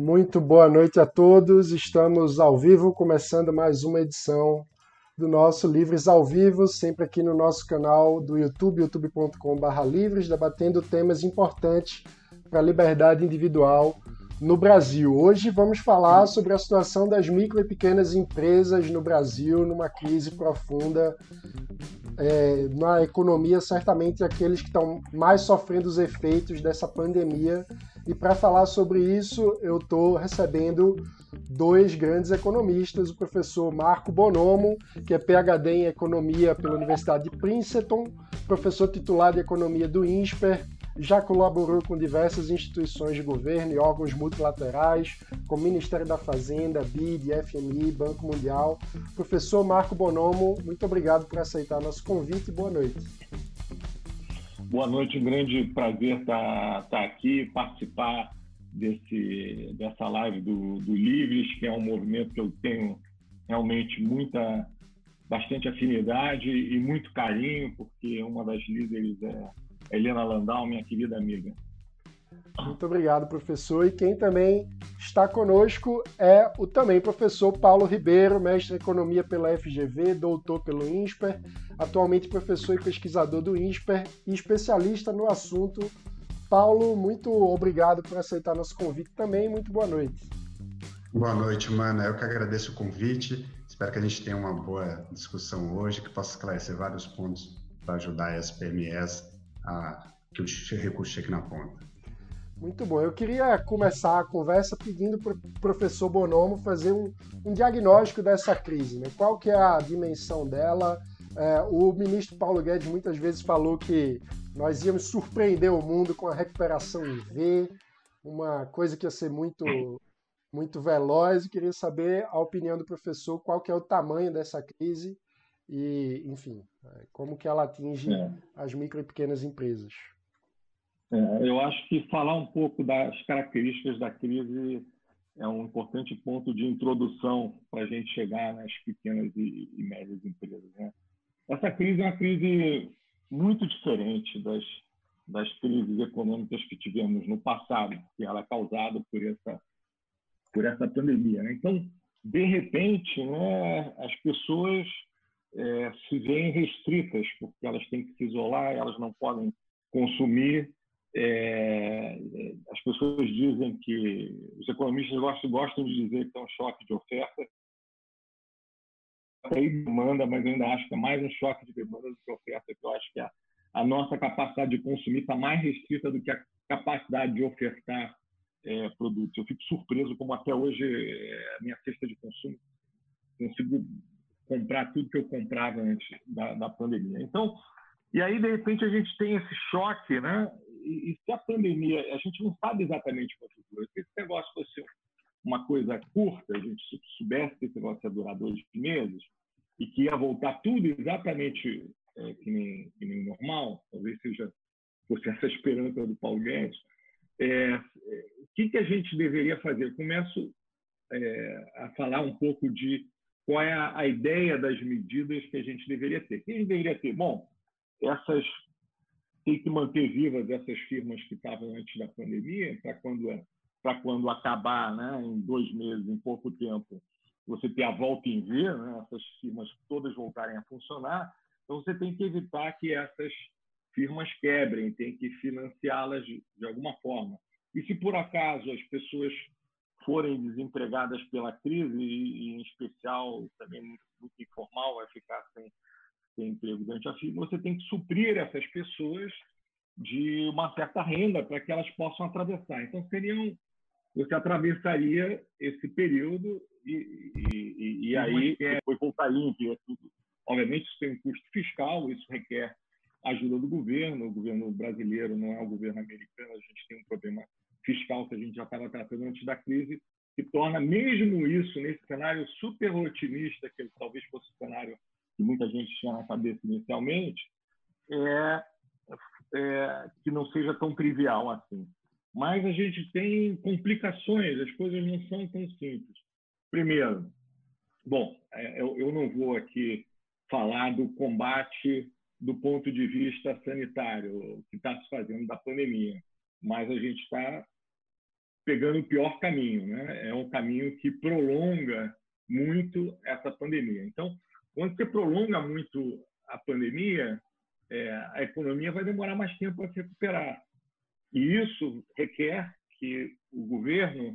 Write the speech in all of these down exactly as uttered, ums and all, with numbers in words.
Muito boa noite a todos. Estamos ao vivo, começando mais uma edição do nosso Livres ao Vivo, sempre aqui no nosso canal do YouTube, youtube ponto com barra livres, debatendo temas importantes para a liberdade individual no Brasil. Hoje vamos falar sobre a situação das micro e pequenas empresas no Brasil, numa crise profunda é, na economia, certamente aqueles que estão mais sofrendo os efeitos dessa pandemia. E para falar sobre isso, eu estou recebendo dois grandes economistas, o professor Marco Bonomo, que é P H D em Economia pela Universidade de Princeton, professor titular de Economia do INSPER, já colaborou com diversas instituições de governo e órgãos multilaterais, como Ministério da Fazenda, B I D, F M I, Banco Mundial. Professor Marco Bonomo, muito obrigado por aceitar nosso convite e boa noite. Boa noite, um grande prazer estar, estar aqui, participar desse, dessa live do, do Livres, que é um movimento que eu tenho realmente muita, bastante afinidade e muito carinho, porque uma das líderes é Helena Landau, minha querida amiga. Muito obrigado, professor. E quem também está conosco é o também professor Paulo Ribeiro, mestre em Economia pela F G V, doutor pelo INSPER, atualmente professor e pesquisador do INSPER e especialista no assunto. Paulo, muito obrigado por aceitar nosso convite também. Muito boa noite. Boa noite, Mana. Eu que agradeço o convite. Espero que a gente tenha uma boa discussão hoje, que possa esclarecer vários pontos para ajudar as P M Es a que o recurso chegue na ponta. Muito bom. Eu queria começar a conversa pedindo para o professor Bonomo fazer um, um diagnóstico dessa crise, né? Qual que é a dimensão dela? É, o ministro Paulo Guedes muitas vezes falou que nós íamos surpreender o mundo com a recuperação em V, uma coisa que ia ser muito, muito veloz. Eu queria saber a opinião do professor, qual que é o tamanho dessa crise e, enfim, como que ela atinge É. as micro e pequenas empresas. É, eu acho que falar um pouco das características da crise é um importante ponto de introdução para a gente chegar nas pequenas e, e médias empresas, né? Essa crise é uma crise muito diferente das, das crises econômicas que tivemos no passado, que ela é causada por essa, por essa pandemia, né? Então, de repente, né, as pessoas é, se veem restritas, porque elas têm que se isolar, elas não podem consumir. É, as pessoas dizem que os economistas gostam, gostam de dizer que é um choque de oferta e demanda, mas eu ainda acho que é mais um choque de demanda do que oferta, que eu acho que a, a nossa capacidade de consumir está mais restrita do que a capacidade de ofertar é, produtos. Eu fico surpreso como até hoje é, a minha cesta de consumo consigo comprar tudo que eu comprava antes da, da pandemia. Então, e aí, de repente, a gente tem esse choque, né? E, e se a pandemia, a gente não sabe exatamente quanto dura. Se esse negócio fosse uma coisa curta, a gente soubesse que esse negócio ia durar dois meses e que ia voltar tudo exatamente é, que, nem, que nem normal, talvez seja fosse essa esperança do Paulo Guedes, é, é, o que, que a gente deveria fazer? Eu começo é, a falar um pouco de qual é a, a ideia das medidas que a gente deveria ter. O que a gente deveria ter? Bom, essas tem que manter vivas essas firmas que estavam antes da pandemia, para quando, para quando acabar, né, em dois meses, em pouco tempo, você ter a volta em V, né, essas firmas todas voltarem a funcionar. Então, você tem que evitar que essas firmas quebrem, tem que financiá-las de, de alguma forma. E se, por acaso, as pessoas forem desempregadas pela crise, e, e em especial, também muito, muito informal, vai ficar sem ter emprego durante a firma, você tem que suprir essas pessoas de uma certa renda para que elas possam atravessar. Então, seriam, você atravessaria esse período e, e, e aí depois voltaria em ver tudo. Obviamente, isso tem um custo fiscal, isso requer ajuda do governo. O governo brasileiro não é o governo americano, a gente tem um problema fiscal que a gente já estava tratando antes da crise, que torna mesmo isso, nesse cenário super otimista, que talvez fosse o cenário que muita gente tinha na cabeça inicialmente, é, é, que não seja tão trivial assim. Mas a gente tem complicações, as coisas não são tão simples. Primeiro, bom, eu, eu não vou aqui falar do combate do ponto de vista sanitário, que está se fazendo da pandemia, mas a gente está pegando o pior caminho, né? É um caminho que prolonga muito essa pandemia. Então, quando você prolonga muito a pandemia, é, a economia vai demorar mais tempo para se recuperar. E isso requer que o governo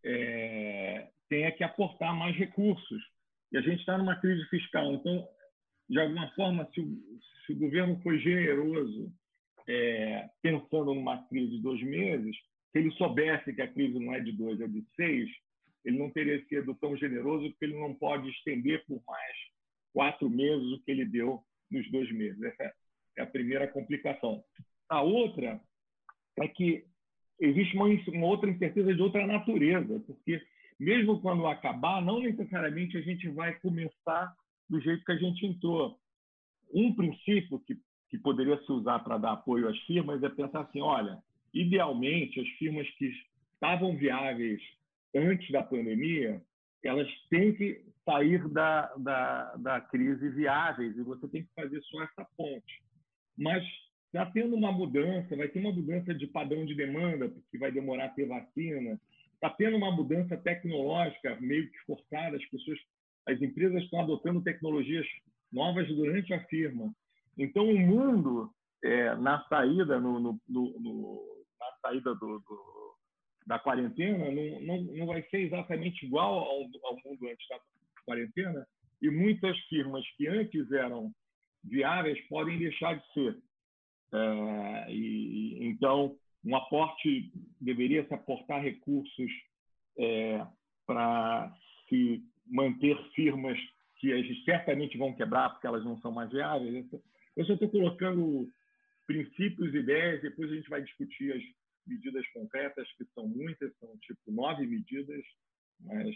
é, tenha que aportar mais recursos. E a gente está numa crise fiscal. Então, de alguma forma, se o, se o governo foi generoso é, pensando numa crise de dois meses, se ele soubesse que a crise não é de dois, é de seis, ele não teria sido tão generoso, porque ele não pode estender por mais quatro meses o que ele deu nos dois meses. Essa é a primeira complicação. A outra é que existe uma, uma outra incerteza de outra natureza, porque mesmo quando acabar, não necessariamente a gente vai começar do jeito que a gente entrou. Um princípio que, que poderia se usar para dar apoio às firmas é pensar assim, olha, idealmente, as firmas que estavam viáveis antes da pandemia, elas têm que sair da, da, da crise viáveis e você tem que fazer só essa ponte. Mas está tendo uma mudança, vai ter uma mudança de padrão de demanda, porque vai demorar a ter vacina, está tendo uma mudança tecnológica meio que forçada, as pessoas, as empresas estão adotando tecnologias novas durante a firma. Então, o mundo, é, na saída, no, no, no, na saída do, do, da quarentena, não, não, não vai ser exatamente igual ao, ao mundo antes da quarentena, e muitas firmas que antes eram viáveis podem deixar de ser. É, e, então, um aporte, deveria se aportar recursos é, para se manter firmas que eles certamente vão quebrar porque elas não são mais viáveis. Eu só estou colocando princípios, ideias, depois a gente vai discutir as medidas concretas, que são muitas, são tipo nove medidas, mas,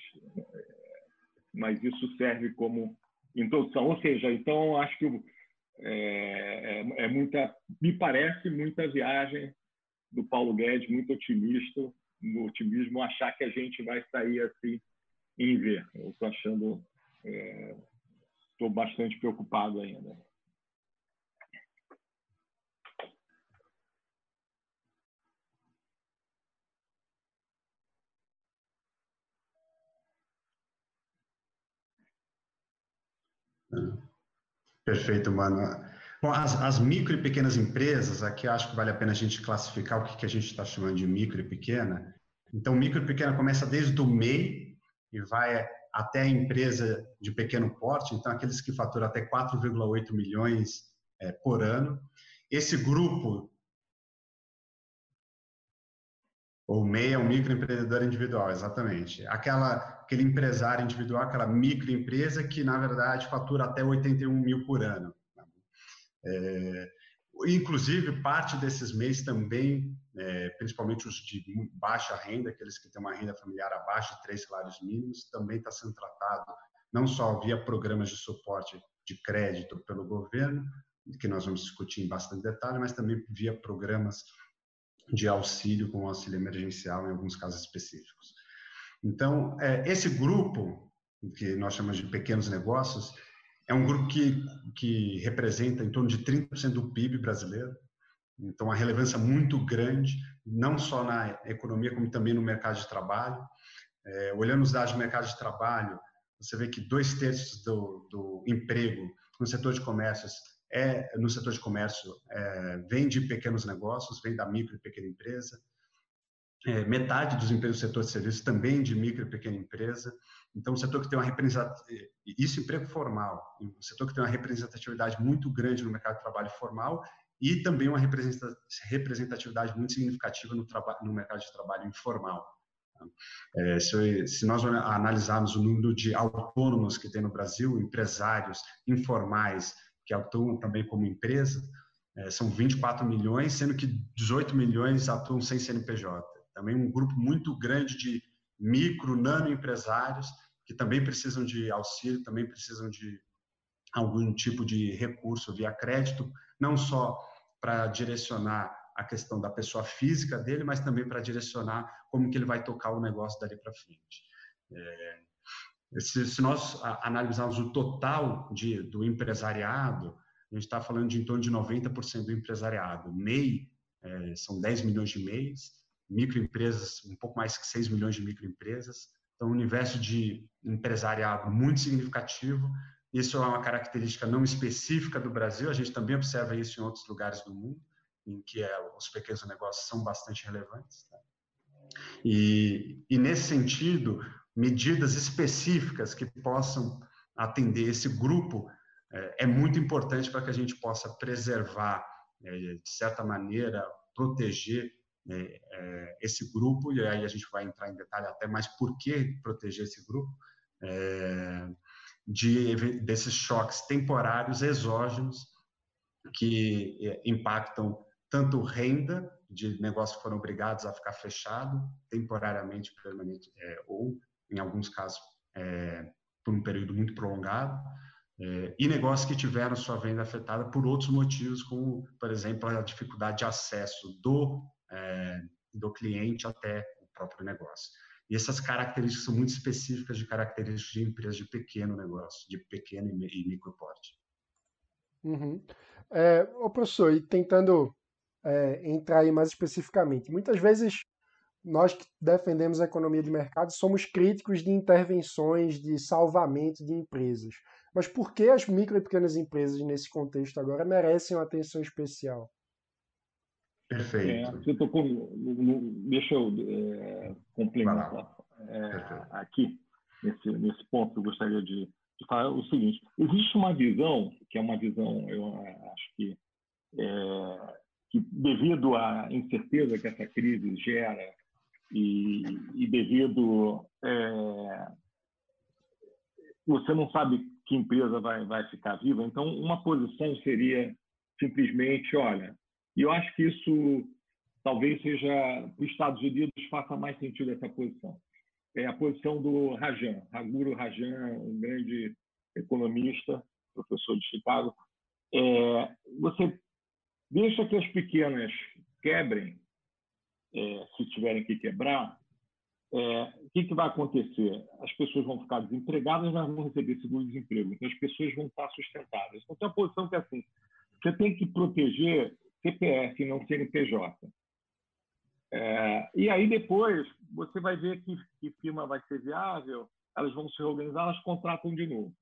mas isso serve como introdução. Ou seja, então acho que é, é, é muita, me parece muita viagem do Paulo Guedes, muito otimista, no otimismo achar que a gente vai sair assim em V. Eu estou achando, estou é, bastante preocupado ainda. Perfeito, mano. Bom, as, as micro e pequenas empresas, aqui acho que vale a pena a gente classificar o que, que a gente está chamando de micro e pequena. Então, micro e pequena começa desde o M E I e vai até a empresa de pequeno porte, então aqueles que faturam até quatro vírgula oito milhões é, por ano. Esse grupo, o M E I é um microempreendedor individual, exatamente. Aquela, aquele empresário individual, aquela microempresa que, na verdade, fatura até oitenta e um mil por ano. É, inclusive, parte desses M E Is também, é, principalmente os de baixa renda, aqueles que têm uma renda familiar abaixo de três salários mínimos, também está sendo tratado não só via programas de suporte de crédito pelo governo, que nós vamos discutir em bastante detalhe, mas também via programas de auxílio com auxílio emergencial em alguns casos específicos. Então, é, esse grupo, que nós chamamos de pequenos negócios, é um grupo que, que representa em torno de trinta por cento do P I B brasileiro, então uma relevância muito grande, não só na economia, como também no mercado de trabalho. É, olhando os dados do mercado de trabalho, você vê que dois terços do, do emprego no setor de comércios é, no setor de comércio é, vem de pequenos negócios, vem da micro e pequena empresa. É, metade dos empregos do setor de serviços também de micro e pequena empresa. Então, o setor que tem uma representatividade, isso emprego formal, o setor que tem uma representatividade muito grande no mercado de trabalho formal e também uma representatividade muito significativa no, no mercado de trabalho informal. É, se, se nós analisarmos o número de autônomos que tem no Brasil, empresários informais que atuam também como empresa, é, são vinte e quatro milhões, sendo que dezoito milhões atuam sem C N P J. Também um grupo muito grande de micro, nano empresários que também precisam de auxílio, também precisam de algum tipo de recurso via crédito, não só para direcionar a questão da pessoa física dele, mas também para direcionar como que ele vai tocar o negócio dali para frente. É, se, se nós analisarmos o total de, do empresariado, a gente está falando de em torno de noventa por cento do empresariado. M E I, é, são dez milhões de M E Is, microempresas, um pouco mais que seis milhões de microempresas. Então, um universo de empresariado muito significativo. Isso é uma característica não específica do Brasil, a gente também observa isso em outros lugares do mundo, em que é, os pequenos negócios são bastante relevantes. Tá? E, e, nesse sentido, medidas específicas que possam atender esse grupo é, é muito importante para que a gente possa preservar, é, de certa maneira, proteger é, é, esse grupo, e aí a gente vai entrar em detalhe até mais por que proteger esse grupo, é, de, desses choques temporários exógenos que é, impactam tanto renda de negócios que foram obrigados a ficar fechado temporariamente, permanente, é, ou, em alguns casos, é, por um período muito prolongado, é, e negócios que tiveram sua venda afetada por outros motivos, como, por exemplo, a dificuldade de acesso do, é, do cliente até o próprio negócio. E essas características são muito específicas de características de empresas de pequeno negócio, de pequeno e micro porte. Uhum. É, ô professor, e tentando é, entrar aí mais especificamente, muitas vezes nós que defendemos a economia de mercado somos críticos de intervenções de salvamento de empresas. Mas por que as micro e pequenas empresas, nesse contexto agora, merecem uma atenção especial? Perfeito. É, você tocou no, no, deixa eu é, complementar é, aqui, nesse, nesse ponto, eu gostaria de, de falar o seguinte: existe uma visão, que é uma visão, eu acho que, é, que devido à incerteza que essa crise gera, e, e devido é, você não sabe que empresa vai, vai ficar viva, então uma posição seria simplesmente, olha, e eu acho que isso talvez seja, para os Estados Unidos faça mais sentido essa posição. É a posição do Rajan, Raghuram Rajan, um grande economista, professor de Chicago. É, você deixa que as pequenas quebrem, é, se tiverem que quebrar, é, o que, que vai acontecer? As pessoas vão ficar desempregadas, mas vão receber seguro-desemprego. Então, as pessoas vão estar sustentadas. Então, tem uma posição que é assim, você tem que proteger C P F e não C N P J. É, e aí, depois, você vai ver que, que firma vai ser viável, elas vão se reorganizar, elas contratam de novo.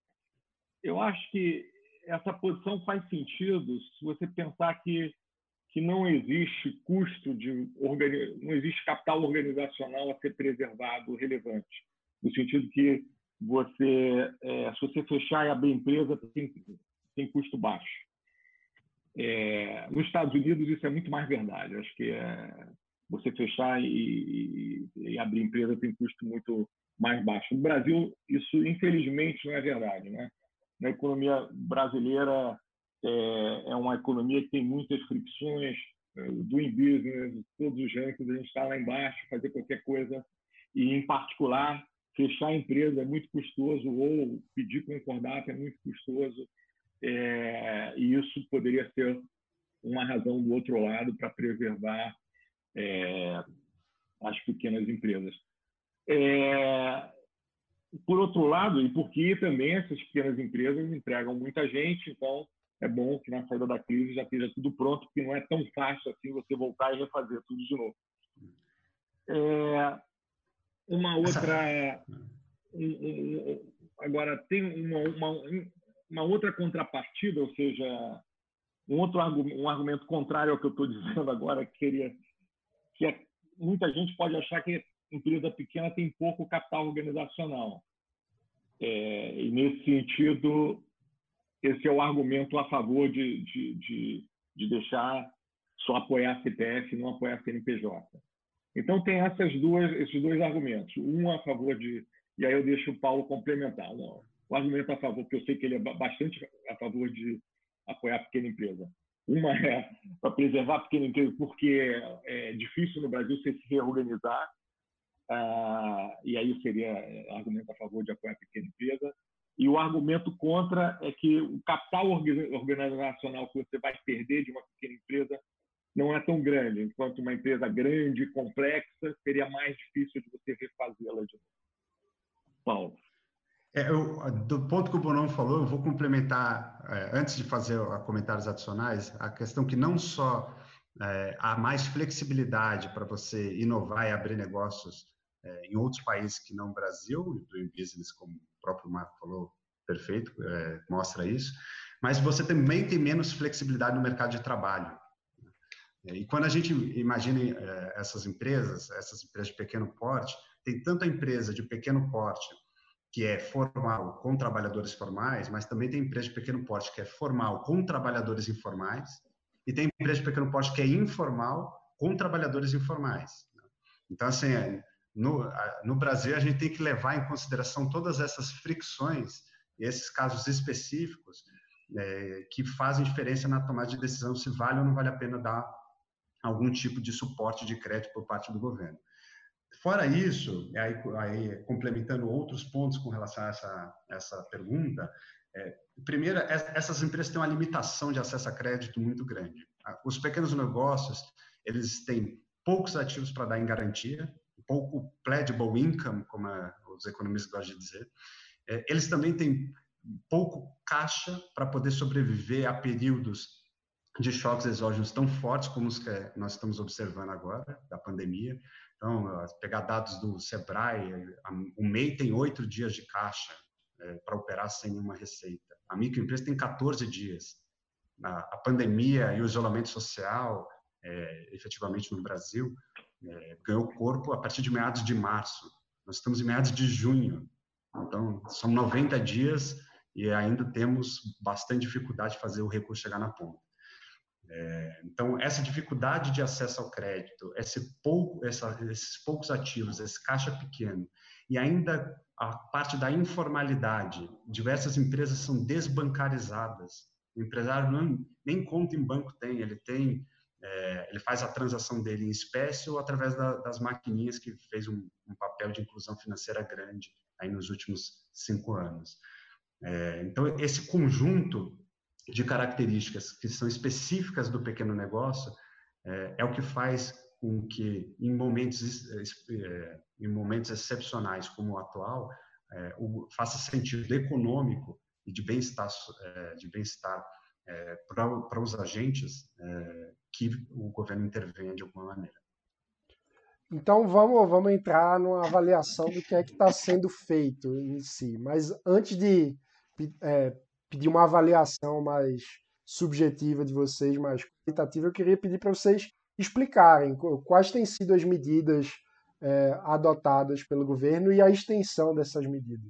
Eu acho que essa posição faz sentido se você pensar que que não existe custo de não existe capital organizacional a ser preservado relevante, no sentido que você, é, se você fechar e abrir empresa, tem, tem custo baixo. É, nos Estados Unidos isso é muito mais verdade. Acho que é, você fechar e, e, e abrir empresa tem custo muito mais baixo. No Brasil isso infelizmente não é verdade, né? Na economia brasileira é, é uma economia que tem muitas fricções, doing business, todos os rankings, a gente está lá embaixo, fazer qualquer coisa, e em particular, fechar a empresa é muito custoso, ou pedir concordata é muito custoso, é, e isso poderia ser uma razão do outro lado para preservar é, as pequenas empresas. É, por outro lado, e porque também essas pequenas empresas empregam muita gente, então é bom que na saída da crise já esteja tudo pronto, porque não é tão fácil assim você voltar e refazer tudo de novo. É, uma outra... Um, um, agora, tem uma, uma, uma outra contrapartida, ou seja, um outro argumento, um argumento contrário ao que eu estou dizendo agora, que seria que é, muita gente pode achar que empresa pequena tem pouco capital organizacional. É, e, nesse sentido, esse é o argumento a favor de, de, de, de deixar só apoiar C P F e não apoiar C N P J. Então, tem essas duas, esses dois argumentos. Um a favor de... E aí eu deixo o Paulo complementar. O argumento a favor, porque eu sei que ele é bastante a favor de apoiar a pequena empresa. Uma é para preservar a pequena empresa, porque é difícil no Brasil você se reorganizar. Ah, e aí seria argumento a favor de apoiar a pequena empresa. E o argumento contra é que o capital organizacional que você vai perder de uma pequena empresa não é tão grande, enquanto uma empresa grande e complexa seria mais difícil de você refazê-la de novo. Paulo. É, eu, do ponto que o Bonon falou, eu vou complementar, é, antes de fazer comentários adicionais, a questão que não só é, há mais flexibilidade para você inovar e abrir negócios é, em outros países que não o Brasil, o Doing Business, como o próprio Marco falou, perfeito, é, mostra isso, mas você também tem menos flexibilidade no mercado de trabalho. E quando a gente imagina é, essas empresas, essas empresas de pequeno porte, tem tanta empresa de pequeno porte que é formal com trabalhadores formais, mas também tem empresa de pequeno porte que é formal com trabalhadores informais, e tem empresa de pequeno porte que é informal com trabalhadores informais. Então, assim, no, no Brasil, a gente tem que levar em consideração todas essas fricções e esses casos específicos é, que fazem diferença na tomada de decisão se vale ou não vale a pena dar algum tipo de suporte de crédito por parte do governo. Fora isso, aí, aí complementando outros pontos com relação a essa, essa pergunta, é, primeiro, essas empresas têm uma limitação de acesso a crédito muito grande. Os pequenos negócios, eles têm poucos ativos para dar em garantia, pouco pledgeable income, como a, os economistas gostam de dizer. É, eles também têm pouco caixa para poder sobreviver a períodos de choques exógenos tão fortes como os que nós estamos observando agora, da pandemia. Então, pegar dados do Sebrae, o M E I tem oito dias de caixa é, para operar sem nenhuma receita. A microempresa tem quatorze dias. A, a pandemia e o isolamento social, é, efetivamente no Brasil, é, ganhou corpo a partir de meados de março. Nós estamos em meados de junho. Então, são noventa dias e ainda temos bastante dificuldade de fazer o recurso chegar na ponta. É, então, essa dificuldade de acesso ao crédito, esse pouco, essa, esses poucos ativos, esse caixa pequeno, e ainda a parte da informalidade, diversas empresas são desbancarizadas. O empresário não, nem conta em banco tem, ele tem, é, ele faz a transação dele em espécie ou através da, das maquininhas que fez um, um papel de inclusão financeira grande aí nos últimos cinco anos. É, então, esse conjunto de características que são específicas do pequeno negócio é, é o que faz com que, em momentos, é, em momentos excepcionais como o atual, é, o, faça sentido econômico e de bem-estar é, de bem-estar é, para os agentes é, que o governo intervenha de alguma maneira. Então vamos, vamos entrar numa avaliação do que é que está sendo feito em si. Mas antes de é, pedir uma avaliação mais subjetiva de vocês, mais qualitativa, eu queria pedir para vocês explicarem quais têm sido as medidas é, adotadas pelo governo e a extensão dessas medidas.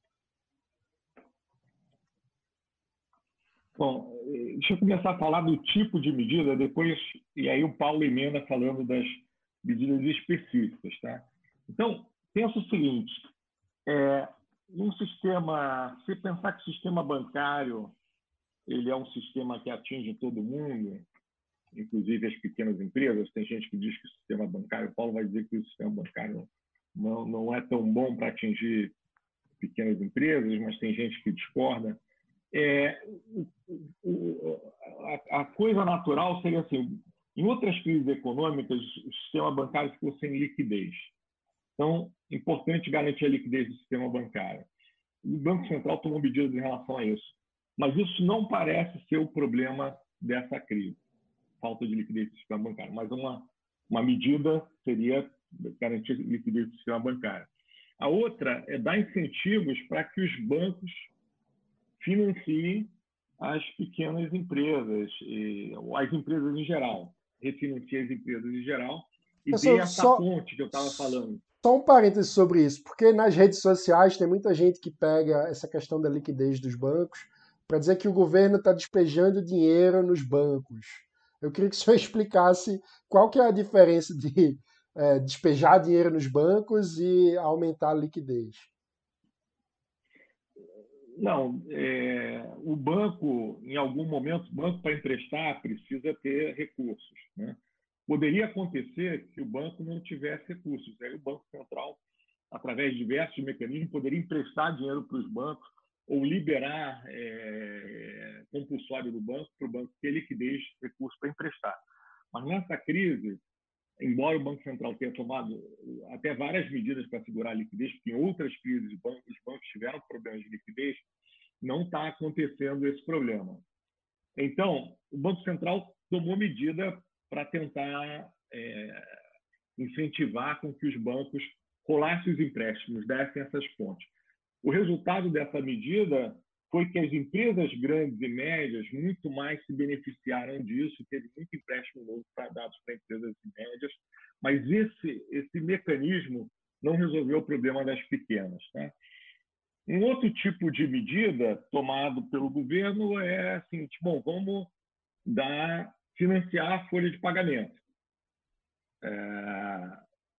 Bom, deixa eu começar a falar do tipo de medida, depois, e aí o Paulo emenda falando das medidas específicas, tá? Então, pensa o seguinte, é, num sistema, se pensar que o sistema bancário ele é um sistema que atinge todo mundo, inclusive as pequenas empresas, tem gente que diz que o sistema bancário, o Paulo vai dizer que o sistema bancário não, não é tão bom para atingir pequenas empresas, mas tem gente que discorda. É, o, o, a, a coisa natural seria assim, em outras crises econômicas, o sistema bancário ficou sem liquidez. Então, é importante garantir a liquidez do sistema bancário. O Banco Central tomou medidas em relação a isso. Mas isso não parece ser o problema dessa crise, falta de liquidez do sistema bancário. Mas uma, uma medida seria garantir a liquidez do sistema bancário. A outra é dar incentivos para que os bancos financiem as pequenas empresas, e, ou as empresas em geral, refinanciem as empresas em geral e dê essa só, ponte que eu estava falando. Só um parêntese sobre isso, porque nas redes sociais tem muita gente que pega essa questão da liquidez dos bancos para dizer que o governo está despejando dinheiro nos bancos. Eu queria que o senhor explicasse qual que é a diferença de é, despejar dinheiro nos bancos e aumentar a liquidez. Não, é, o banco, em algum momento, o banco para emprestar precisa ter recursos, né? Poderia acontecer que o banco não tivesse recursos. Aí o Banco Central, através de diversos mecanismos, poderia emprestar dinheiro para os bancos ou liberar é, compulsório do banco para o banco ter liquidez, recursos para emprestar. Mas nessa crise, embora o Banco Central tenha tomado até várias medidas para segurar a liquidez, porque em outras crises os bancos, os bancos tiveram problemas de liquidez, não está acontecendo esse problema. Então, o Banco Central tomou medida para tentar é, incentivar com que os bancos rolassem os empréstimos, dessem essas pontes. O resultado dessa medida foi que as empresas grandes e médias muito mais se beneficiaram disso, teve muito empréstimo novo para dados para empresas médias, mas esse, esse mecanismo não resolveu o problema das pequenas. Tá? Um outro tipo de medida tomado pelo governo é assim, bom, vamos dar, financiar a folha de pagamento. É,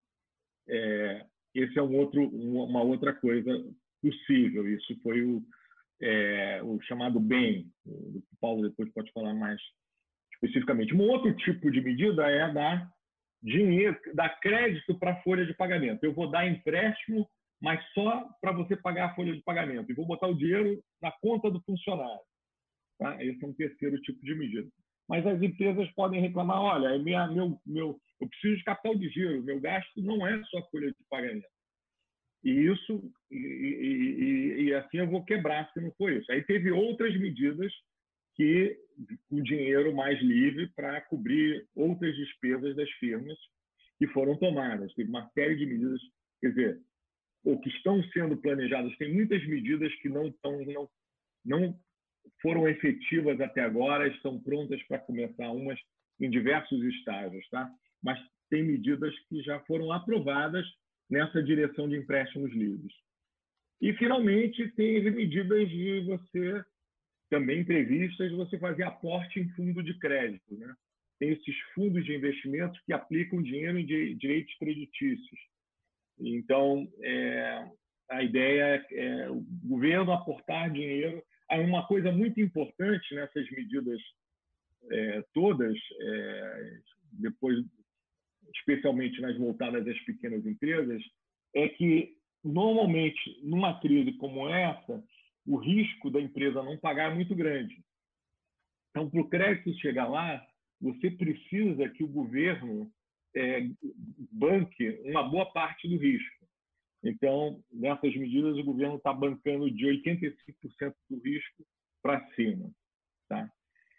é, esse é um outro, uma outra coisa possível. Isso foi o, é, o chamado B E M. O Paulo depois pode falar mais especificamente. Um outro tipo de medida é dar dinheiro, dar crédito para a folha de pagamento. Eu vou dar empréstimo, mas só para você pagar a folha de pagamento. E vou botar o dinheiro na conta do funcionário. Tá? Esse é um terceiro tipo de medida. Mas as empresas podem reclamar, olha, minha, meu, meu, eu preciso de capital de giro, meu gasto não é só folha de pagamento. E isso, e, e, e, e assim eu vou quebrar se não for isso. Aí teve outras medidas que o dinheiro mais livre para cobrir outras despesas das firmas que foram tomadas. Teve uma série de medidas, quer dizer, ou que estão sendo planejadas. Tem muitas medidas que não, estão, não, não foram efetivas até agora, estão prontas para começar, umas em diversos estágios, tá? Mas tem medidas que já foram aprovadas nessa direção de empréstimos livres. E, finalmente, teve medidas de você, também previstas, de você fazer aporte em fundo de crédito, né? Tem esses fundos de investimentos que aplicam dinheiro em direitos creditícios. Então, é, a ideia é o governo aportar dinheiro. Há uma coisa muito importante nessas medidas é, todas, é, depois, especialmente nas voltadas às pequenas empresas, é que, normalmente, numa crise como essa, o risco da empresa não pagar é muito grande. Então, para o crédito chegar lá, você precisa que o governo é, banque uma boa parte do risco. Então, nessas medidas, o governo está bancando de oitenta e cinco por cento do risco para cima. Tá?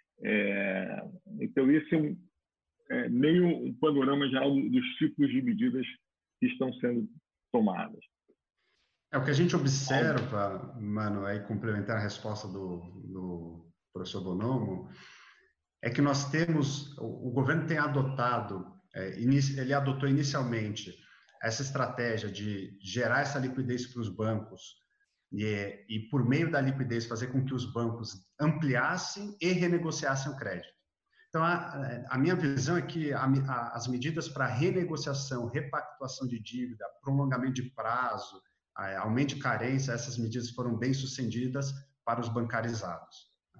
É, então, esse é, um, é meio um panorama geral dos tipos de medidas que estão sendo tomadas. É o que a gente observa, mano, aí complementar a resposta do, do professor Bonomo, é que nós temos, o, o governo tem adotado, é, inici, ele adotou inicialmente essa estratégia de gerar essa liquidez para os bancos e, e, por meio da liquidez, fazer com que os bancos ampliassem e renegociassem o crédito. Então, a, a minha visão é que a, a, as medidas para renegociação, repactuação de dívida, prolongamento de prazo, a, aumento de carência, essas medidas foram bem sucedidas para os bancarizados.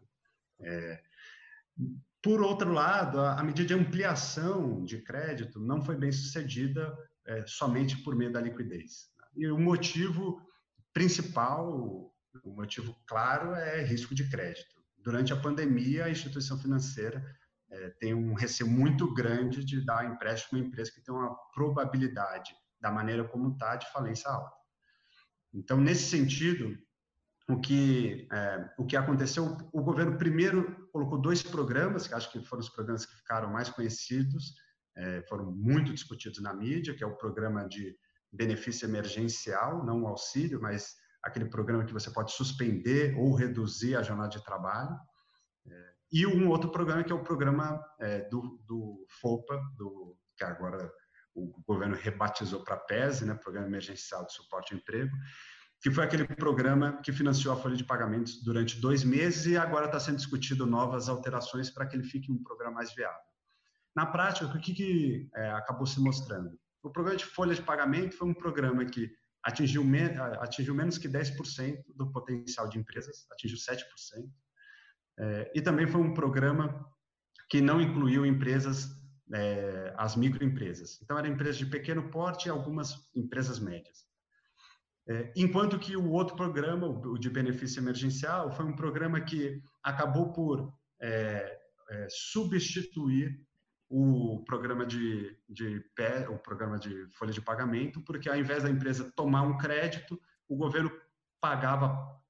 É, por outro lado, a, a medida de ampliação de crédito não foi bem sucedida é, somente por meio da liquidez. E o motivo principal, o motivo claro, é risco de crédito. Durante a pandemia, a instituição financeira é, tem um receio muito grande de dar empréstimo a uma empresa que tem uma probabilidade, da maneira como está, de falência alta. Então, nesse sentido, o que, é, o que aconteceu, o governo primeiro colocou dois programas, que acho que foram os programas que ficaram mais conhecidos, é, foram muito discutidos na mídia, que é o programa de benefício emergencial, não o auxílio, mas aquele programa que você pode suspender ou reduzir a jornada de trabalho, é, e um outro programa que é o programa é, do, do FOPA, do, que agora o governo rebatizou para PESE, né, Programa Emergencial de Suporte ao Emprego, que foi aquele programa que financiou a folha de pagamentos durante dois meses e agora está sendo discutido novas alterações para que ele fique um programa mais viável. Na prática, o que, que é, acabou se mostrando? O programa de folha de pagamento foi um programa que atingiu, me, atingiu menos que dez por cento do potencial de empresas, atingiu sete por cento, é, e também foi um programa que não incluiu empresas, é, as microempresas. Então, eram empresas de pequeno porte e algumas empresas médias. É, enquanto que o outro programa, o de benefício emergencial, foi um programa que acabou por é, é, substituir o programa de, de pé, o programa de folha de pagamento, porque ao invés da empresa tomar um crédito, o governo pagava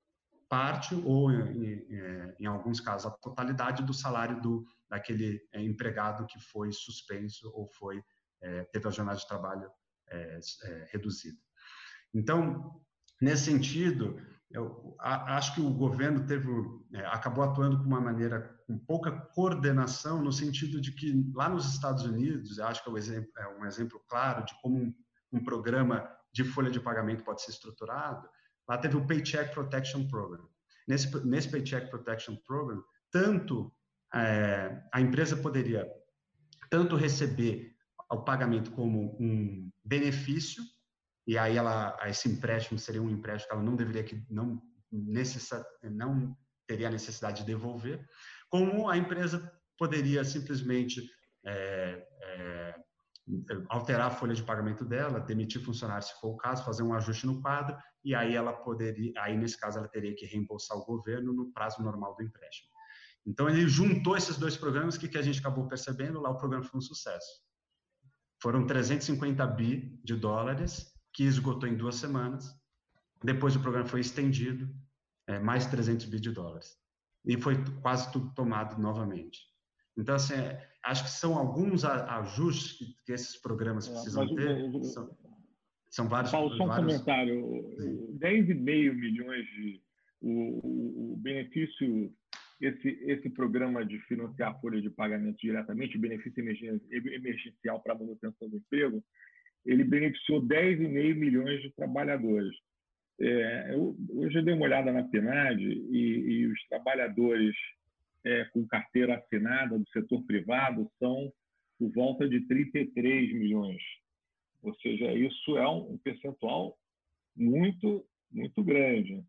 parte ou, em, em alguns casos, a totalidade do salário do, daquele empregado que foi suspenso ou foi, é, teve a jornada de trabalho é, é, reduzida. Então, nesse sentido, eu acho que o governo teve, é, acabou atuando com uma maneira com pouca coordenação, no sentido de que lá nos Estados Unidos, eu acho que é um exemplo, é um exemplo claro de como um, um programa de folha de pagamento pode ser estruturado. Lá teve o Paycheck Protection Program. Nesse, nesse Paycheck Protection Program, tanto é, a empresa poderia tanto receber o pagamento como um benefício, e aí ela, esse empréstimo seria um empréstimo que ela não deveria, que não, necessa, não teria a necessidade de devolver, como a empresa poderia simplesmente é, é, alterar a folha de pagamento dela, demitir funcionário se for o caso, fazer um ajuste no quadro, e aí ela poderia, aí nesse caso ela teria que reembolsar o governo no prazo normal do empréstimo. Então ele juntou esses dois programas, que que a gente acabou percebendo? Lá o programa foi um sucesso. Foram trezentos e cinquenta bi de dólares, que esgotou em duas semanas. Depois o programa foi estendido, é, mais trezentos bi de dólares. E foi quase tudo tomado novamente. Então, assim, é, acho que são alguns ajustes que, que esses programas precisam é, ter. Mas, são, são vários... Paulo, só um vários... comentário. dez vírgula cinco milhões de... O, o, o benefício... Esse, esse programa de financiar a folha de pagamento diretamente, o benefício emergencial para a manutenção do emprego, ele beneficiou dez vírgula cinco milhões de trabalhadores. É, eu, hoje eu dei uma olhada na PNAD e, e os trabalhadores é, com carteira assinada do setor privado são por volta de trinta e três milhões. Ou seja, isso é um percentual muito, muito grande.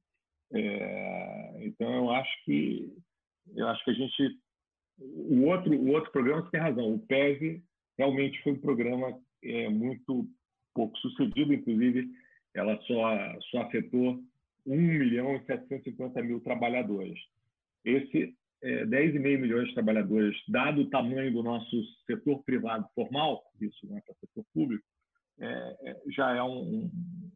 É, então, eu acho que eu acho que a gente... O outro, o outro programa, você tem razão, o P E S realmente foi um programa é, muito pouco sucedido, inclusive ela só, só afetou um milhão e setecentos e cinquenta mil trabalhadores. Esse é, dez vírgula cinco milhões de trabalhadores, dado o tamanho do nosso setor privado formal, isso não é para o setor público, é, é, já é um... um...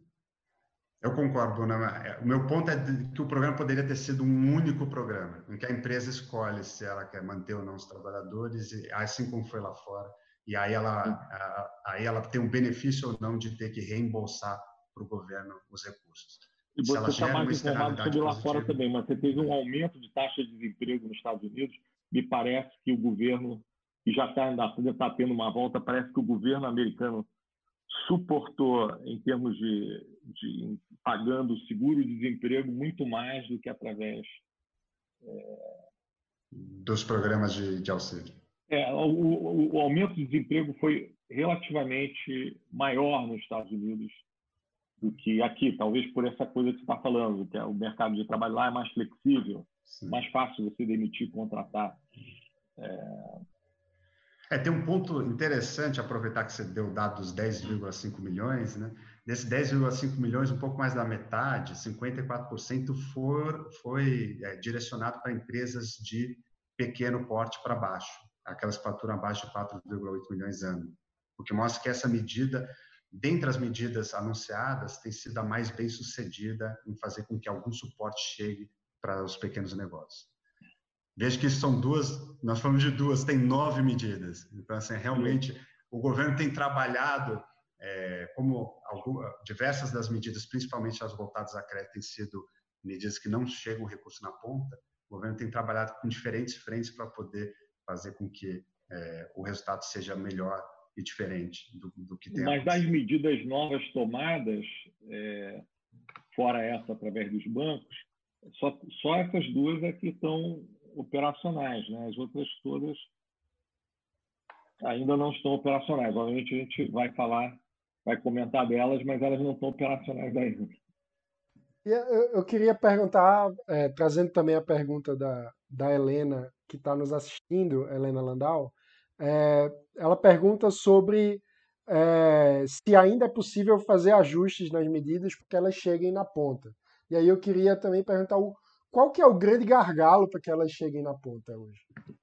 Eu concordo, Bruna. O meu ponto é que o programa poderia ter sido um único programa, em que a empresa escolhe se ela quer manter ou não os trabalhadores, assim como foi lá fora, e aí ela, aí ela tem um benefício ou não de ter que reembolsar para o governo os recursos. E se você está mais informado sobre lá fora também, mas você teve um aumento de taxa de desemprego nos Estados Unidos. Me parece que o governo, e já está tá tendo uma volta, parece que o governo americano suportou, em termos de, de pagando o seguro-desemprego, muito mais do que através é, dos programas de, de auxílio. É, o, o, o aumento de desemprego foi relativamente maior nos Estados Unidos do que aqui, talvez por essa coisa que você está falando, que é o mercado de trabalho lá é mais flexível, Sim. mais fácil você demitir, contratar. É... É, tem um ponto interessante, aproveitar que você deu o dado dos dez vírgula cinco milhões, né? Desses dez vírgula cinco milhões, um pouco mais da metade, cinquenta e quatro por cento for, foi é, direcionado para empresas de pequeno porte para baixo, aquelas que faturam abaixo de quatro vírgula oito milhões ano, o que mostra que essa medida, dentre as medidas anunciadas, tem sido a mais bem sucedida em fazer com que algum suporte chegue para os pequenos negócios. Veja que são duas, nós falamos de duas, tem nove medidas. Então, assim, realmente, Sim. o governo tem trabalhado, é, como algumas, diversas das medidas, principalmente as voltadas a crédito, têm sido medidas que não chegam o recurso na ponta. O governo tem trabalhado com diferentes frentes para poder fazer com que é, o resultado seja melhor e diferente do, do que tem Mas acontecido. das medidas novas tomadas, é, fora essa através dos bancos, só, só essas duas é que estão operacionais, né? As outras todas ainda não estão operacionais. Obviamente a gente vai falar, vai comentar delas, mas elas não estão operacionais ainda. E eu, eu queria perguntar, é, trazendo também a pergunta da, da Helena, que está nos assistindo, Helena Landau, é, ela pergunta sobre é, se ainda é possível fazer ajustes nas medidas para que elas cheguem na ponta. E aí eu queria também perguntar o, qual que é o grande gargalo para que elas cheguem na ponta hoje?